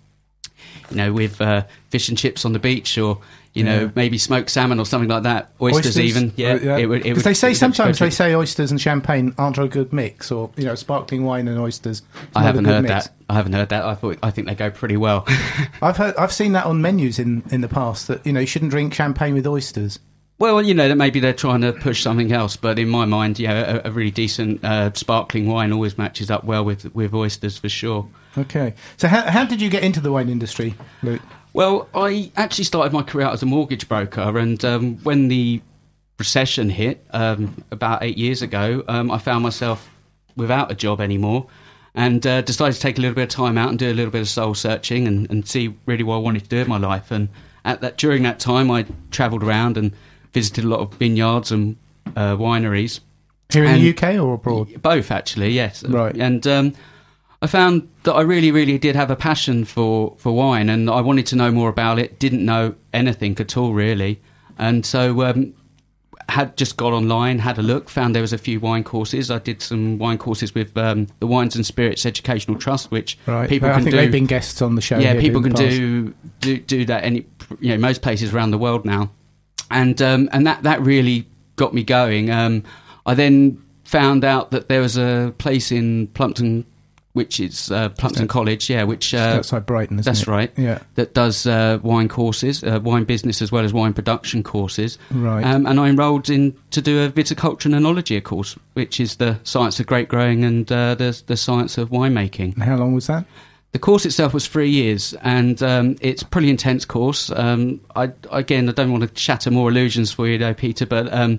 know, with uh, fish and chips on the beach, or you know, yeah. maybe smoked salmon or something like that. Oysters, oysters even, yeah. Uh, yeah. It would, it would, they say it would sometimes go they say oysters and champagne aren't a good mix, or you know, sparkling wine and oysters. I haven't heard mix. that. I haven't heard that. I thought I think they go pretty well. I've heard, I've seen that on menus in, in the past that you know you shouldn't drink champagne with oysters. Well, you know, that maybe they're trying to push something else, but in my mind, yeah, a, a really decent uh, sparkling wine always matches up well with with oysters for sure. Okay. So how how did you get into the wine industry, Luke? Well, I actually started my career out as a mortgage broker, and um, when the recession hit um, about eight years ago, um, I found myself without a job anymore, and uh, decided to take a little bit of time out and do a little bit of soul searching and, and see really what I wanted to do in my life. And at that during that time, I travelled around and visited a lot of vineyards and uh, wineries. Here in and the U K or abroad? Both, actually, yes. Right. And um, I found that I really, really did have a passion for, for wine, and I wanted to know more about it, didn't know anything at all, really. And so um, had just got online, had a look, found there was a few wine courses. I did some wine courses with um, the Wines and Spirits Educational Trust, which right. people I can think do. They've been guests on the show. Yeah, here people can in the do, do do that any you know most places around the world now. And um, and that, that really got me going. Um, I then found out that there was a place in Plumpton, which is uh, Plumpton College, yeah, which uh, outside Brighton. Isn't that's it? right. Yeah, that does uh, wine courses, uh, wine business as well as wine production courses. Right. Um, and I enrolled in to do a viticulture and enology course, which is the science of grape growing and uh, the the science of winemaking. And how long was that? The course itself was three years, and um, it's a pretty intense course. Um, I, again, I don't want to shatter more illusions for you, though, Peter, but um,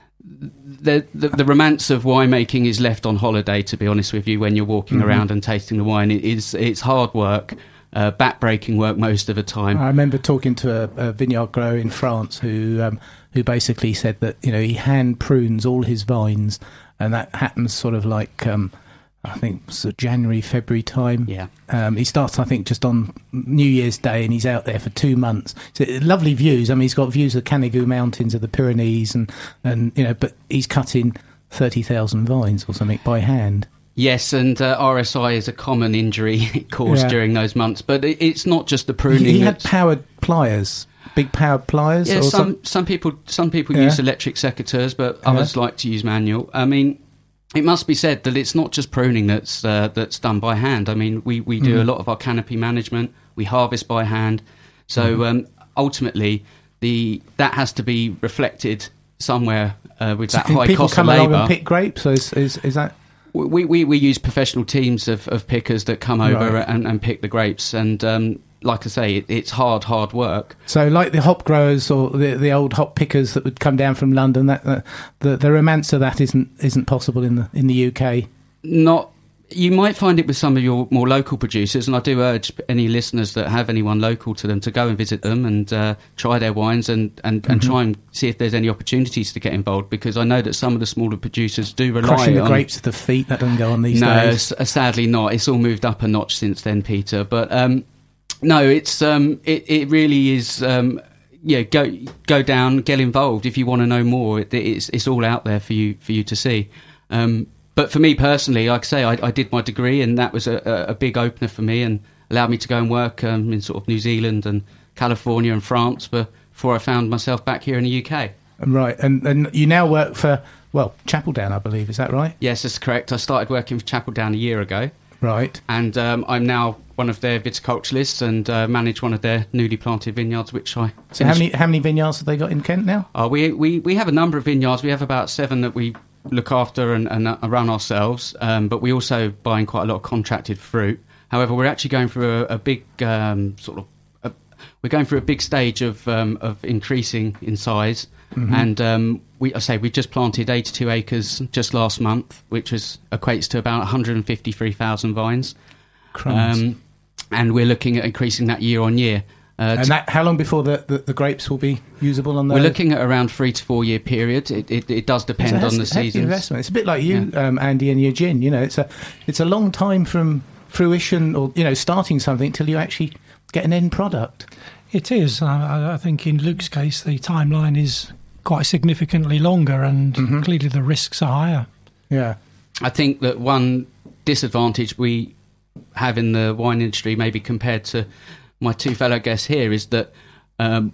the, the the romance of winemaking is left on holiday, to be honest with you, when you're walking mm-hmm. around and tasting the wine. It is, it's hard work, uh, back-breaking work most of the time. I remember talking to a, a vineyard grower in France who um, who basically said that, you know, he hand prunes all his vines, and that happens sort of like... Um, I think sort of January, February time. Yeah. Um, he starts, I think, just on New Year's Day, and he's out there for two months. So, lovely views. I mean, he's got views of the Canigou Mountains, of the Pyrenees, and, and you know, but he's cutting thirty thousand vines or something by hand. Yes, and uh, R S I is a common injury caused yeah. during those months. But it, it's not just the pruning. He, he had powered pliers. Big powered pliers. Yeah, or some, some some people some people yeah. use electric secateurs, but others yeah. like to use manual. I mean, it must be said that it's not just pruning that's uh, that's done by hand. I mean, we, we do mm. a lot of our canopy management. We harvest by hand. So mm. um, ultimately, the that has to be reflected somewhere uh, with so that high people cost come of along labour. and pick grapes. So is is, is that? We, we we use professional teams of, of pickers that come over right. and, and pick the grapes. And um, like I say, it, it's hard, hard work. So like the hop growers or the the old hop pickers that would come down from London, that uh, the the romance of that isn't isn't possible in the in the U K. Not. You might find it with some of your more local producers, and I do urge any listeners that have anyone local to them to go and visit them and uh, try their wines and, and, mm-hmm. and try and see if there's any opportunities to get involved, because I know that some of the smaller producers do rely Crushing the on... grapes at the feet, that doesn't go on these no, days. No, s- sadly not. It's all moved up a notch since then, Peter. But um, no, it's um, it, it really is... Um, yeah, go go down, get involved if you want to know more. It, it's it's all out there for you for you to see. Um But for me personally, like I say, I, I did my degree, and that was a, a big opener for me and allowed me to go and work um, in sort of New Zealand and California and France before I found myself back here in the U K. Right, and, and you now work for, well, Chappeldown, I believe, is that right? Yes, that's correct. I started working for Chappeldown a year ago. Right. And um, I'm now one of their viticulturalists and uh, manage one of their newly planted vineyards, which I... So how many how many vineyards have they got in Kent now? Uh, we, we, we have a number of vineyards. We have about seven that we... look after and, and uh, run ourselves, um, but we also buy in quite a lot of contracted fruit. However, we're actually going through a, a big um, sort of a, we're going through a big stage of um, of increasing in size, mm-hmm. and um, we I say we just planted eighty-two acres just last month, which was equates to about one hundred fifty-three thousand vines. Crumbs. Um, and we're looking at increasing that year on year. Uh, and that, how long before the, the, the grapes will be usable on those? We're looking at around three to four year period. It it, it does depend on the season. Investment. It's a bit like you, yeah. um, Andy, and your gin. You know, it's a it's a long time from fruition or you know starting something till you actually get an end product. It is. I, I think in Luke's case, the timeline is quite significantly longer, and mm-hmm. clearly the risks are higher. Yeah, I think that one disadvantage we have in the wine industry, maybe compared to my two fellow guests here, is that um,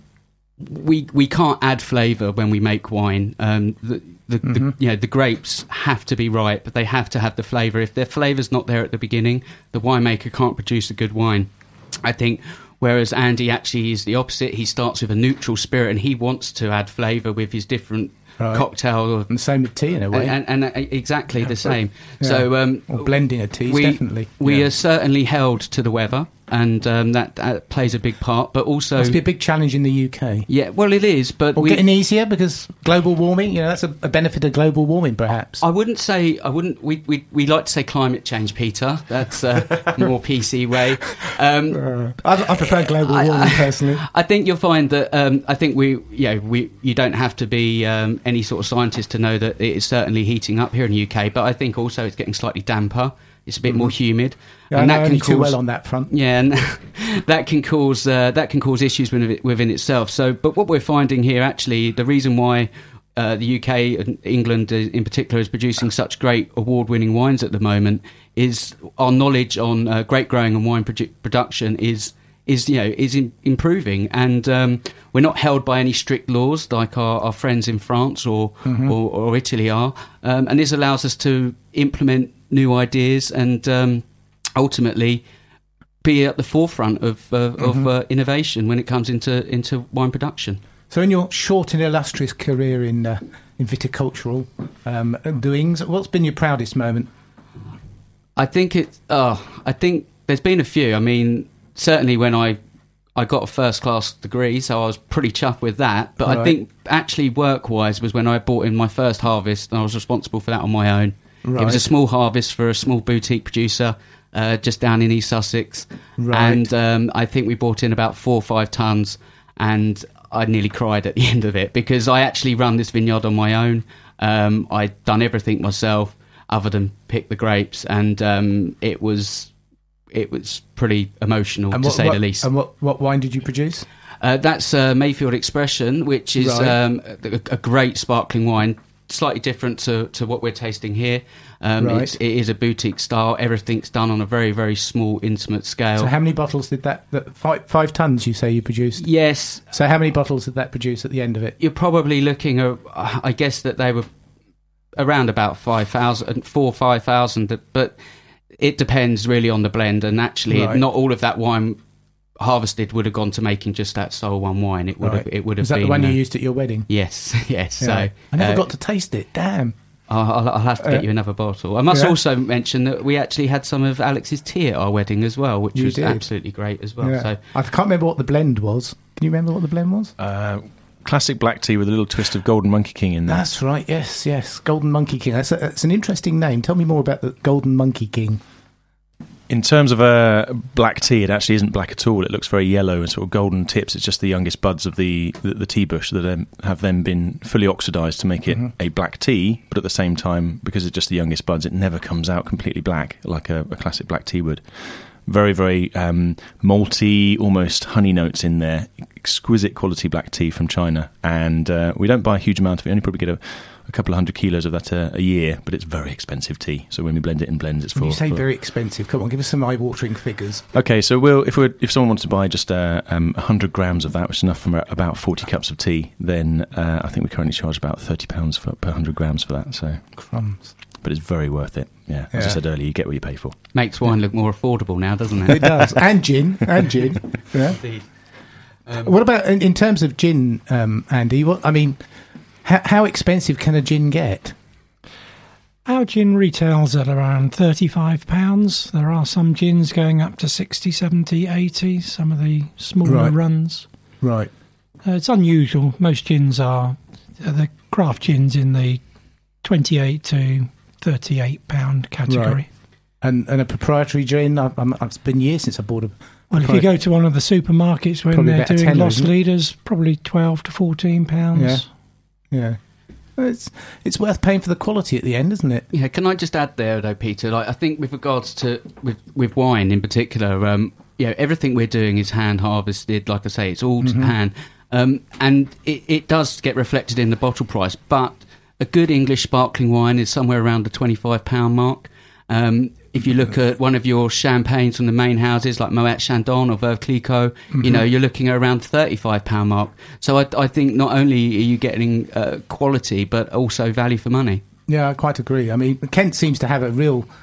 we we can't add flavour when we make wine. Um, the, the, mm-hmm. the you know the grapes have to be right, but they have to have the flavour. If their flavour's not there at the beginning, the winemaker can't produce a good wine. I think whereas Andy actually is the opposite. He starts with a neutral spirit, and he wants to add flavour with his different right. cocktail. And the same with tea, in a way. And, and, and exactly yeah, the same. Yeah. So um, or blending of teas, we, definitely. We yeah. are certainly held to the weather. And um, that, that plays a big part, but also must be a big challenge in the U K. Yeah, well, it is, but or we, getting easier because global warming. You know, that's a, a benefit of global warming, perhaps. I wouldn't say. I wouldn't. We we, we like to say climate change, Peter. That's a more P C way. Um, uh, I, I prefer global warming I, I, personally. I think you'll find that. Um, I think we, yeah, we. You don't have to be um, any sort of scientist to know that it is certainly heating up here in the U K. But I think also it's getting slightly damper. It's a bit mm. more humid, yeah, and I know that can only cause too well on that front. Yeah, and that can cause uh, that can cause issues within, within itself. So, but what we're finding here, actually, the reason why uh, the U K and England in particular is producing such great award-winning wines at the moment is our knowledge on uh, grape growing and wine produ- production is is you know is in, improving, and um, we're not held by any strict laws like our, our friends in France or mm-hmm. or, or Italy are, um, and this allows us to implement new ideas and um, ultimately be at the forefront of, uh, mm-hmm. of uh, innovation when it comes into, into wine production. So in your short and illustrious career in uh, in viticultural um, doings, what's been your proudest moment? I think it. Oh, I think there's been a few. I mean, certainly when I I got a first class degree, so I was pretty chuffed with that. But right. I think actually work wise was when I brought in my first harvest, and I was responsible for that on my own. Right. It was a small harvest for a small boutique producer uh, just down in East Sussex. Right. And um, I think we brought in about four or five tonnes, and I nearly cried at the end of it because I actually run this vineyard on my own. Um, I'd done everything myself other than pick the grapes, and um, it was it was pretty emotional, and to what, say what, the least. And what, what wine did you produce? Uh, that's uh, Mayfield Expression, which is right. um, a, a great sparkling wine. Slightly different to, to what we're tasting here. Um, right. it's, it is a boutique style. Everything's done on a very, very small, intimate scale. So how many bottles did that... that five, five tonnes, you say, you produced? Yes. So how many bottles did that produce at the end of it? You're probably looking at... I guess that they were around about five thousand, four or five thousand, but it depends really on the blend, and actually right. not all of that wine harvested would have gone to making just that style one wine. It would right. have. It would have. Is that been, the one uh, you used at your wedding? Yes, yes. Yeah. So I never uh, got to taste it. Damn. I'll, I'll have to get uh, you another bottle. I must yeah. also mention that we actually had some of Alex's tea at our wedding as well, which you was did. absolutely great as well. Yeah. So I can't remember what the blend was. Can you remember what the blend was? Uh, classic black tea with a little twist of Golden Monkey King in there. That's right. Yes, yes. Golden Monkey King. That's, a, that's an interesting name. Tell me more about the Golden Monkey King. In terms of a uh, black tea, it actually isn't black at all. It looks very yellow and sort of golden tips. It's just the youngest buds of the the, the tea bush that um, have then been fully oxidised to make it mm-hmm. a black tea. But at the same time, because it's just the youngest buds, it never comes out completely black like a, a classic black tea would. Very, very um, malty, almost honey notes in there. Exquisite quality black tea from China. And uh, we don't buy a huge amount of it. We only probably get a, a couple of hundred kilos of that a, a year, but it's very expensive tea. So when we blend it in blends, it's for... When you say for, very expensive, come on, give us some eye-watering figures. Okay, so we'll, if we're, if someone wants to buy just uh, um, one hundred grams of that, which is enough for about forty cups of tea, then uh, I think we currently charge about thirty pounds for, per one hundred grams for that. So Crumbs. But it's very worth it. Yeah, as yeah. I said earlier, you get what you pay for. Makes wine look more affordable now, doesn't it? It does. And gin. And gin. Yeah. Indeed. Um, what about in, in terms of gin, um, Andy? What I mean, how, how expensive can a gin get? Our gin retails at around thirty-five pounds. There are some gins going up to sixty, seventy, eighty, some of the smaller right. runs. Right. Uh, it's unusual. Most gins are, uh, the craft gins in the twenty-eight to thirty-eight pound category. Right. And and a proprietary gin, I, I'm, it's been years since I bought a... Well, if you go to one of the supermarkets when they're doing tenner, lost leaders, probably twelve to fourteen pounds. Yeah, yeah. Well, it's it's worth paying for the quality at the end, isn't it? Yeah. Can I just add there, though, Peter? Like, I think with regards to with with wine in particular, um, you know, everything we're doing is hand harvested. Like I say, it's all mm-hmm. hand, um, and it, it does get reflected in the bottle price. But a good English sparkling wine is somewhere around the twenty-five pound mark. Um, if you look at one of your champagnes from the main houses like Moet Chandon or Veuve Clicquot, mm-hmm. you know, you're looking at around the thirty-five pound mark. So I, I think not only are you getting uh, quality, but also value for money. Yeah, I quite agree. I mean, Kent seems to have a real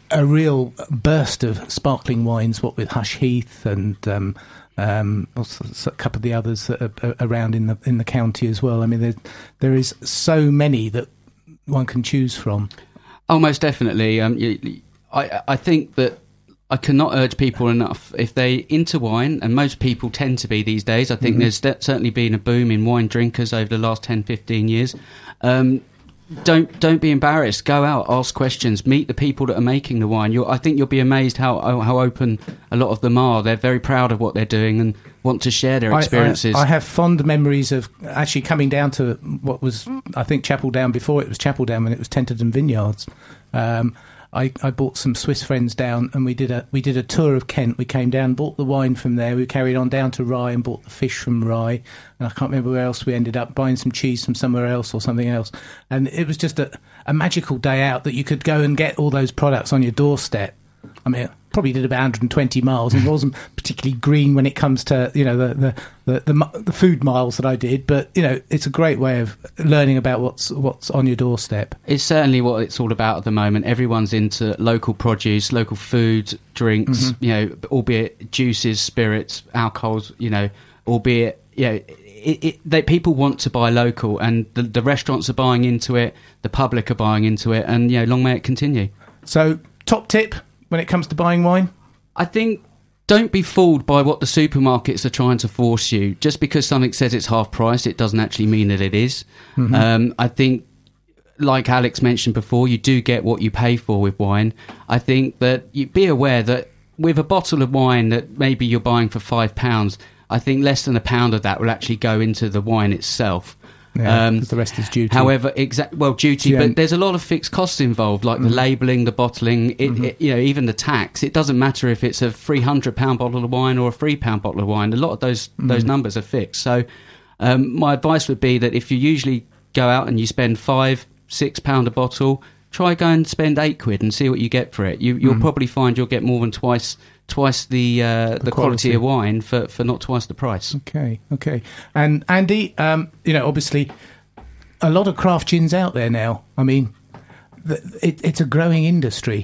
a real burst of sparkling wines, what with Hush Heath and um, um, also a couple of the others that are around in the in the county as well. I mean, there there is so many that one can choose from. Oh, most definitely. Um, you, I I think that I cannot urge people enough, if they into wine, and most people tend to be these days. I think mm-hmm. there's de- certainly been a boom in wine drinkers over the last ten, fifteen years. Um, don't don't be embarrassed. Go out, ask questions, meet the people that are making the wine. You'll, I think you'll be amazed how how open a lot of them are. They're very proud of what they're doing and want to share their experiences. I, I, I have fond memories of actually coming down to what was, I think, Chapel Down before it was Chapel Down, when it was Tenterden Vineyards. Um, I, I brought some Swiss friends down, and we did a we did a tour of Kent. We came down, bought the wine from there. We carried on down to Rye and bought the fish from Rye. And I can't remember where else we ended up, buying some cheese from somewhere else or something else. And it was just a, a magical day out that you could go and get all those products on your doorstep. I mean, probably did about one hundred twenty miles, and wasn't particularly green when it comes to, you know, the the, the the the food miles that I did. But, you know, it's a great way of learning about what's what's on your doorstep. It's certainly what it's all about at the moment. Everyone's into local produce, local food, drinks, mm-hmm. you know, albeit juices, spirits, alcohols, you know, albeit, you know, it, it, they, people want to buy local, and the, the restaurants are buying into it, the public are buying into it, and, you know, long may it continue. So, top tip when it comes to buying wine? I think don't be fooled by what the supermarkets are trying to force you. Just because something says it's half price, it doesn't actually mean that it is. Mm-hmm. Um, I think, like Alex mentioned before, you do get what you pay for with wine. I think that you be aware that with a bottle of wine that maybe you're buying for five pounds, I think less than a pound of that will actually go into the wine itself. Yeah, um, the rest is duty. However, exact well, duty, yeah. But there's a lot of fixed costs involved, like mm-hmm. the labelling, the bottling, it, mm-hmm. it, you know, even the tax. It doesn't matter if it's a three hundred pound bottle of wine or a three pound bottle of wine. A lot of those mm-hmm. those numbers are fixed. So, um, my advice would be that if you usually go out and you spend five, six pound a bottle, try go and spend eight quid and see what you get for it. You, you'll mm-hmm. probably find you'll get more than twice. Twice the uh, the, the quality. quality of wine for, for not twice the price. Okay, okay. And Andy, um, you know, obviously, a lot of craft gins out there now. I mean, the, it, it's a growing industry.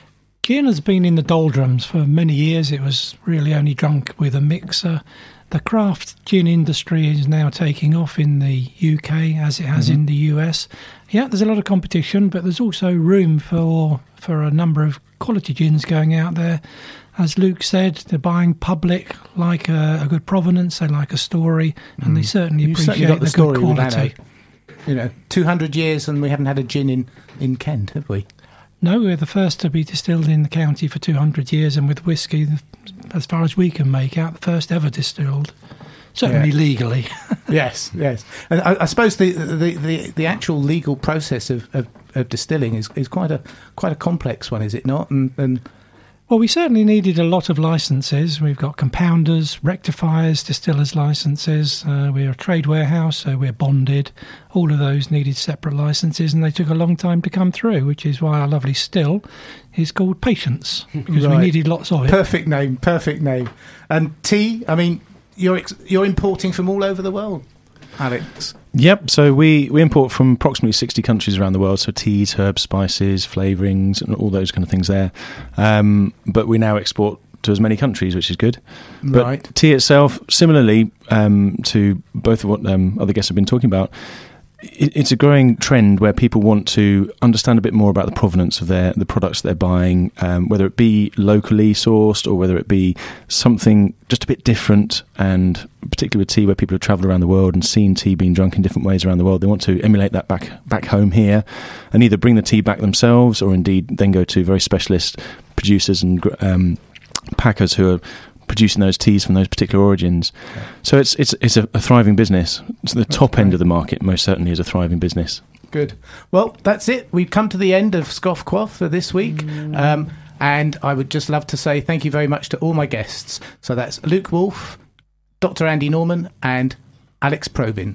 Gin has been in the doldrums for many years. It was really only drunk with a mixer. The craft gin industry is now taking off in the U K as it has mm-hmm. in the U S. Yeah, there's a lot of competition, but there's also room for for a number of quality gins going out there. As Luke said, they're buying public, like a, a good provenance, they like a story, and mm. they certainly you appreciate certainly got the, the story good quality. You know, two hundred years and we haven't had a gin in, in Kent, have we? No, we're the first to be distilled in the county for two hundred years, and with whiskey, as far as we can make out, the first ever distilled. Certainly yeah. legally. yes, yes. And I, I suppose the, the, the, the actual legal process of, of, of distilling is, is quite a quite a complex one, is it not? And, and well, we certainly needed a lot of licences. We've got compounders, rectifiers, distillers' licences. Uh, we're a trade warehouse, so we're bonded. All of those needed separate licences, and they took a long time to come through, which is why our lovely still is called Patience, because right. we needed lots of it. Perfect name, perfect name. And tea, I mean, you're ex- you're importing from all over the world, Alex. Yep, so we, we import from approximately sixty countries around the world, so teas, herbs, spices, flavourings, and all those kind of things there. Um, but we now export to as many countries, which is good. But right. tea itself, similarly um, to both of what um, other guests have been talking about, it, it's a growing trend where people want to understand a bit more about the provenance of their the products they're buying, um, whether it be locally sourced or whether it be something just a bit different. And particularly with tea, where people have travelled around the world and seen tea being drunk in different ways around the world, they want to emulate that back back home here, and either bring the tea back themselves or indeed then go to very specialist producers and um, packers who are producing those teas from those particular origins. Yeah. So it's it's it's a, a thriving business. So the that's top great. End of the market most certainly is a thriving business. Good. Well, that's it. We've come to the end of Scoff Quaff for this week. Mm. Um, and I would just love to say thank you very much to all my guests. So that's Luke Wolfe, Doctor Andy Norman, and Alex Probyn.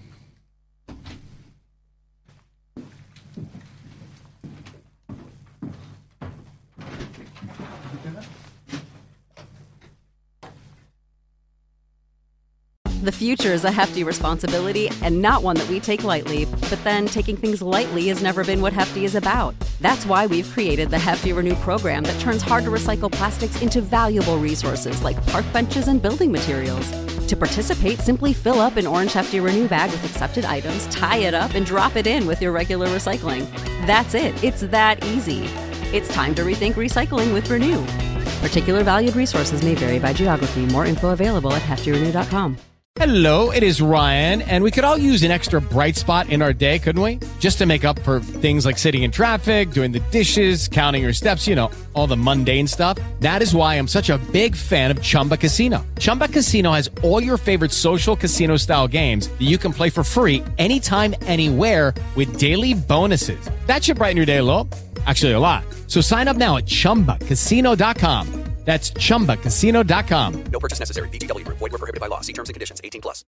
The future is a hefty responsibility and not one that we take lightly, but then taking things lightly has never been what Hefty is about. That's why we've created the Hefty Renew program that turns hard-to-recycle plastics into valuable resources like park benches and building materials. To participate, simply fill up an orange Hefty Renew bag with accepted items, tie it up, and drop it in with your regular recycling. That's it. It's that easy. It's time to rethink recycling with Renew. Particular valued resources may vary by geography. More info available at hefty renew dot com. Hello, it is Ryan, and we could all use an extra bright spot in our day, couldn't we? Just to make up for things like sitting in traffic, doing the dishes, counting your steps, you know, all the mundane stuff. That is why I'm such a big fan of Chumba Casino. Chumba Casino has all your favorite social casino-style games that you can play for free anytime, anywhere with daily bonuses. That should brighten your day a little. Actually, a lot. So sign up now at chumba casino dot com. That's chumba casino dot com. No purchase necessary. V G W Group. Void where prohibited by law. See terms and conditions. eighteen plus.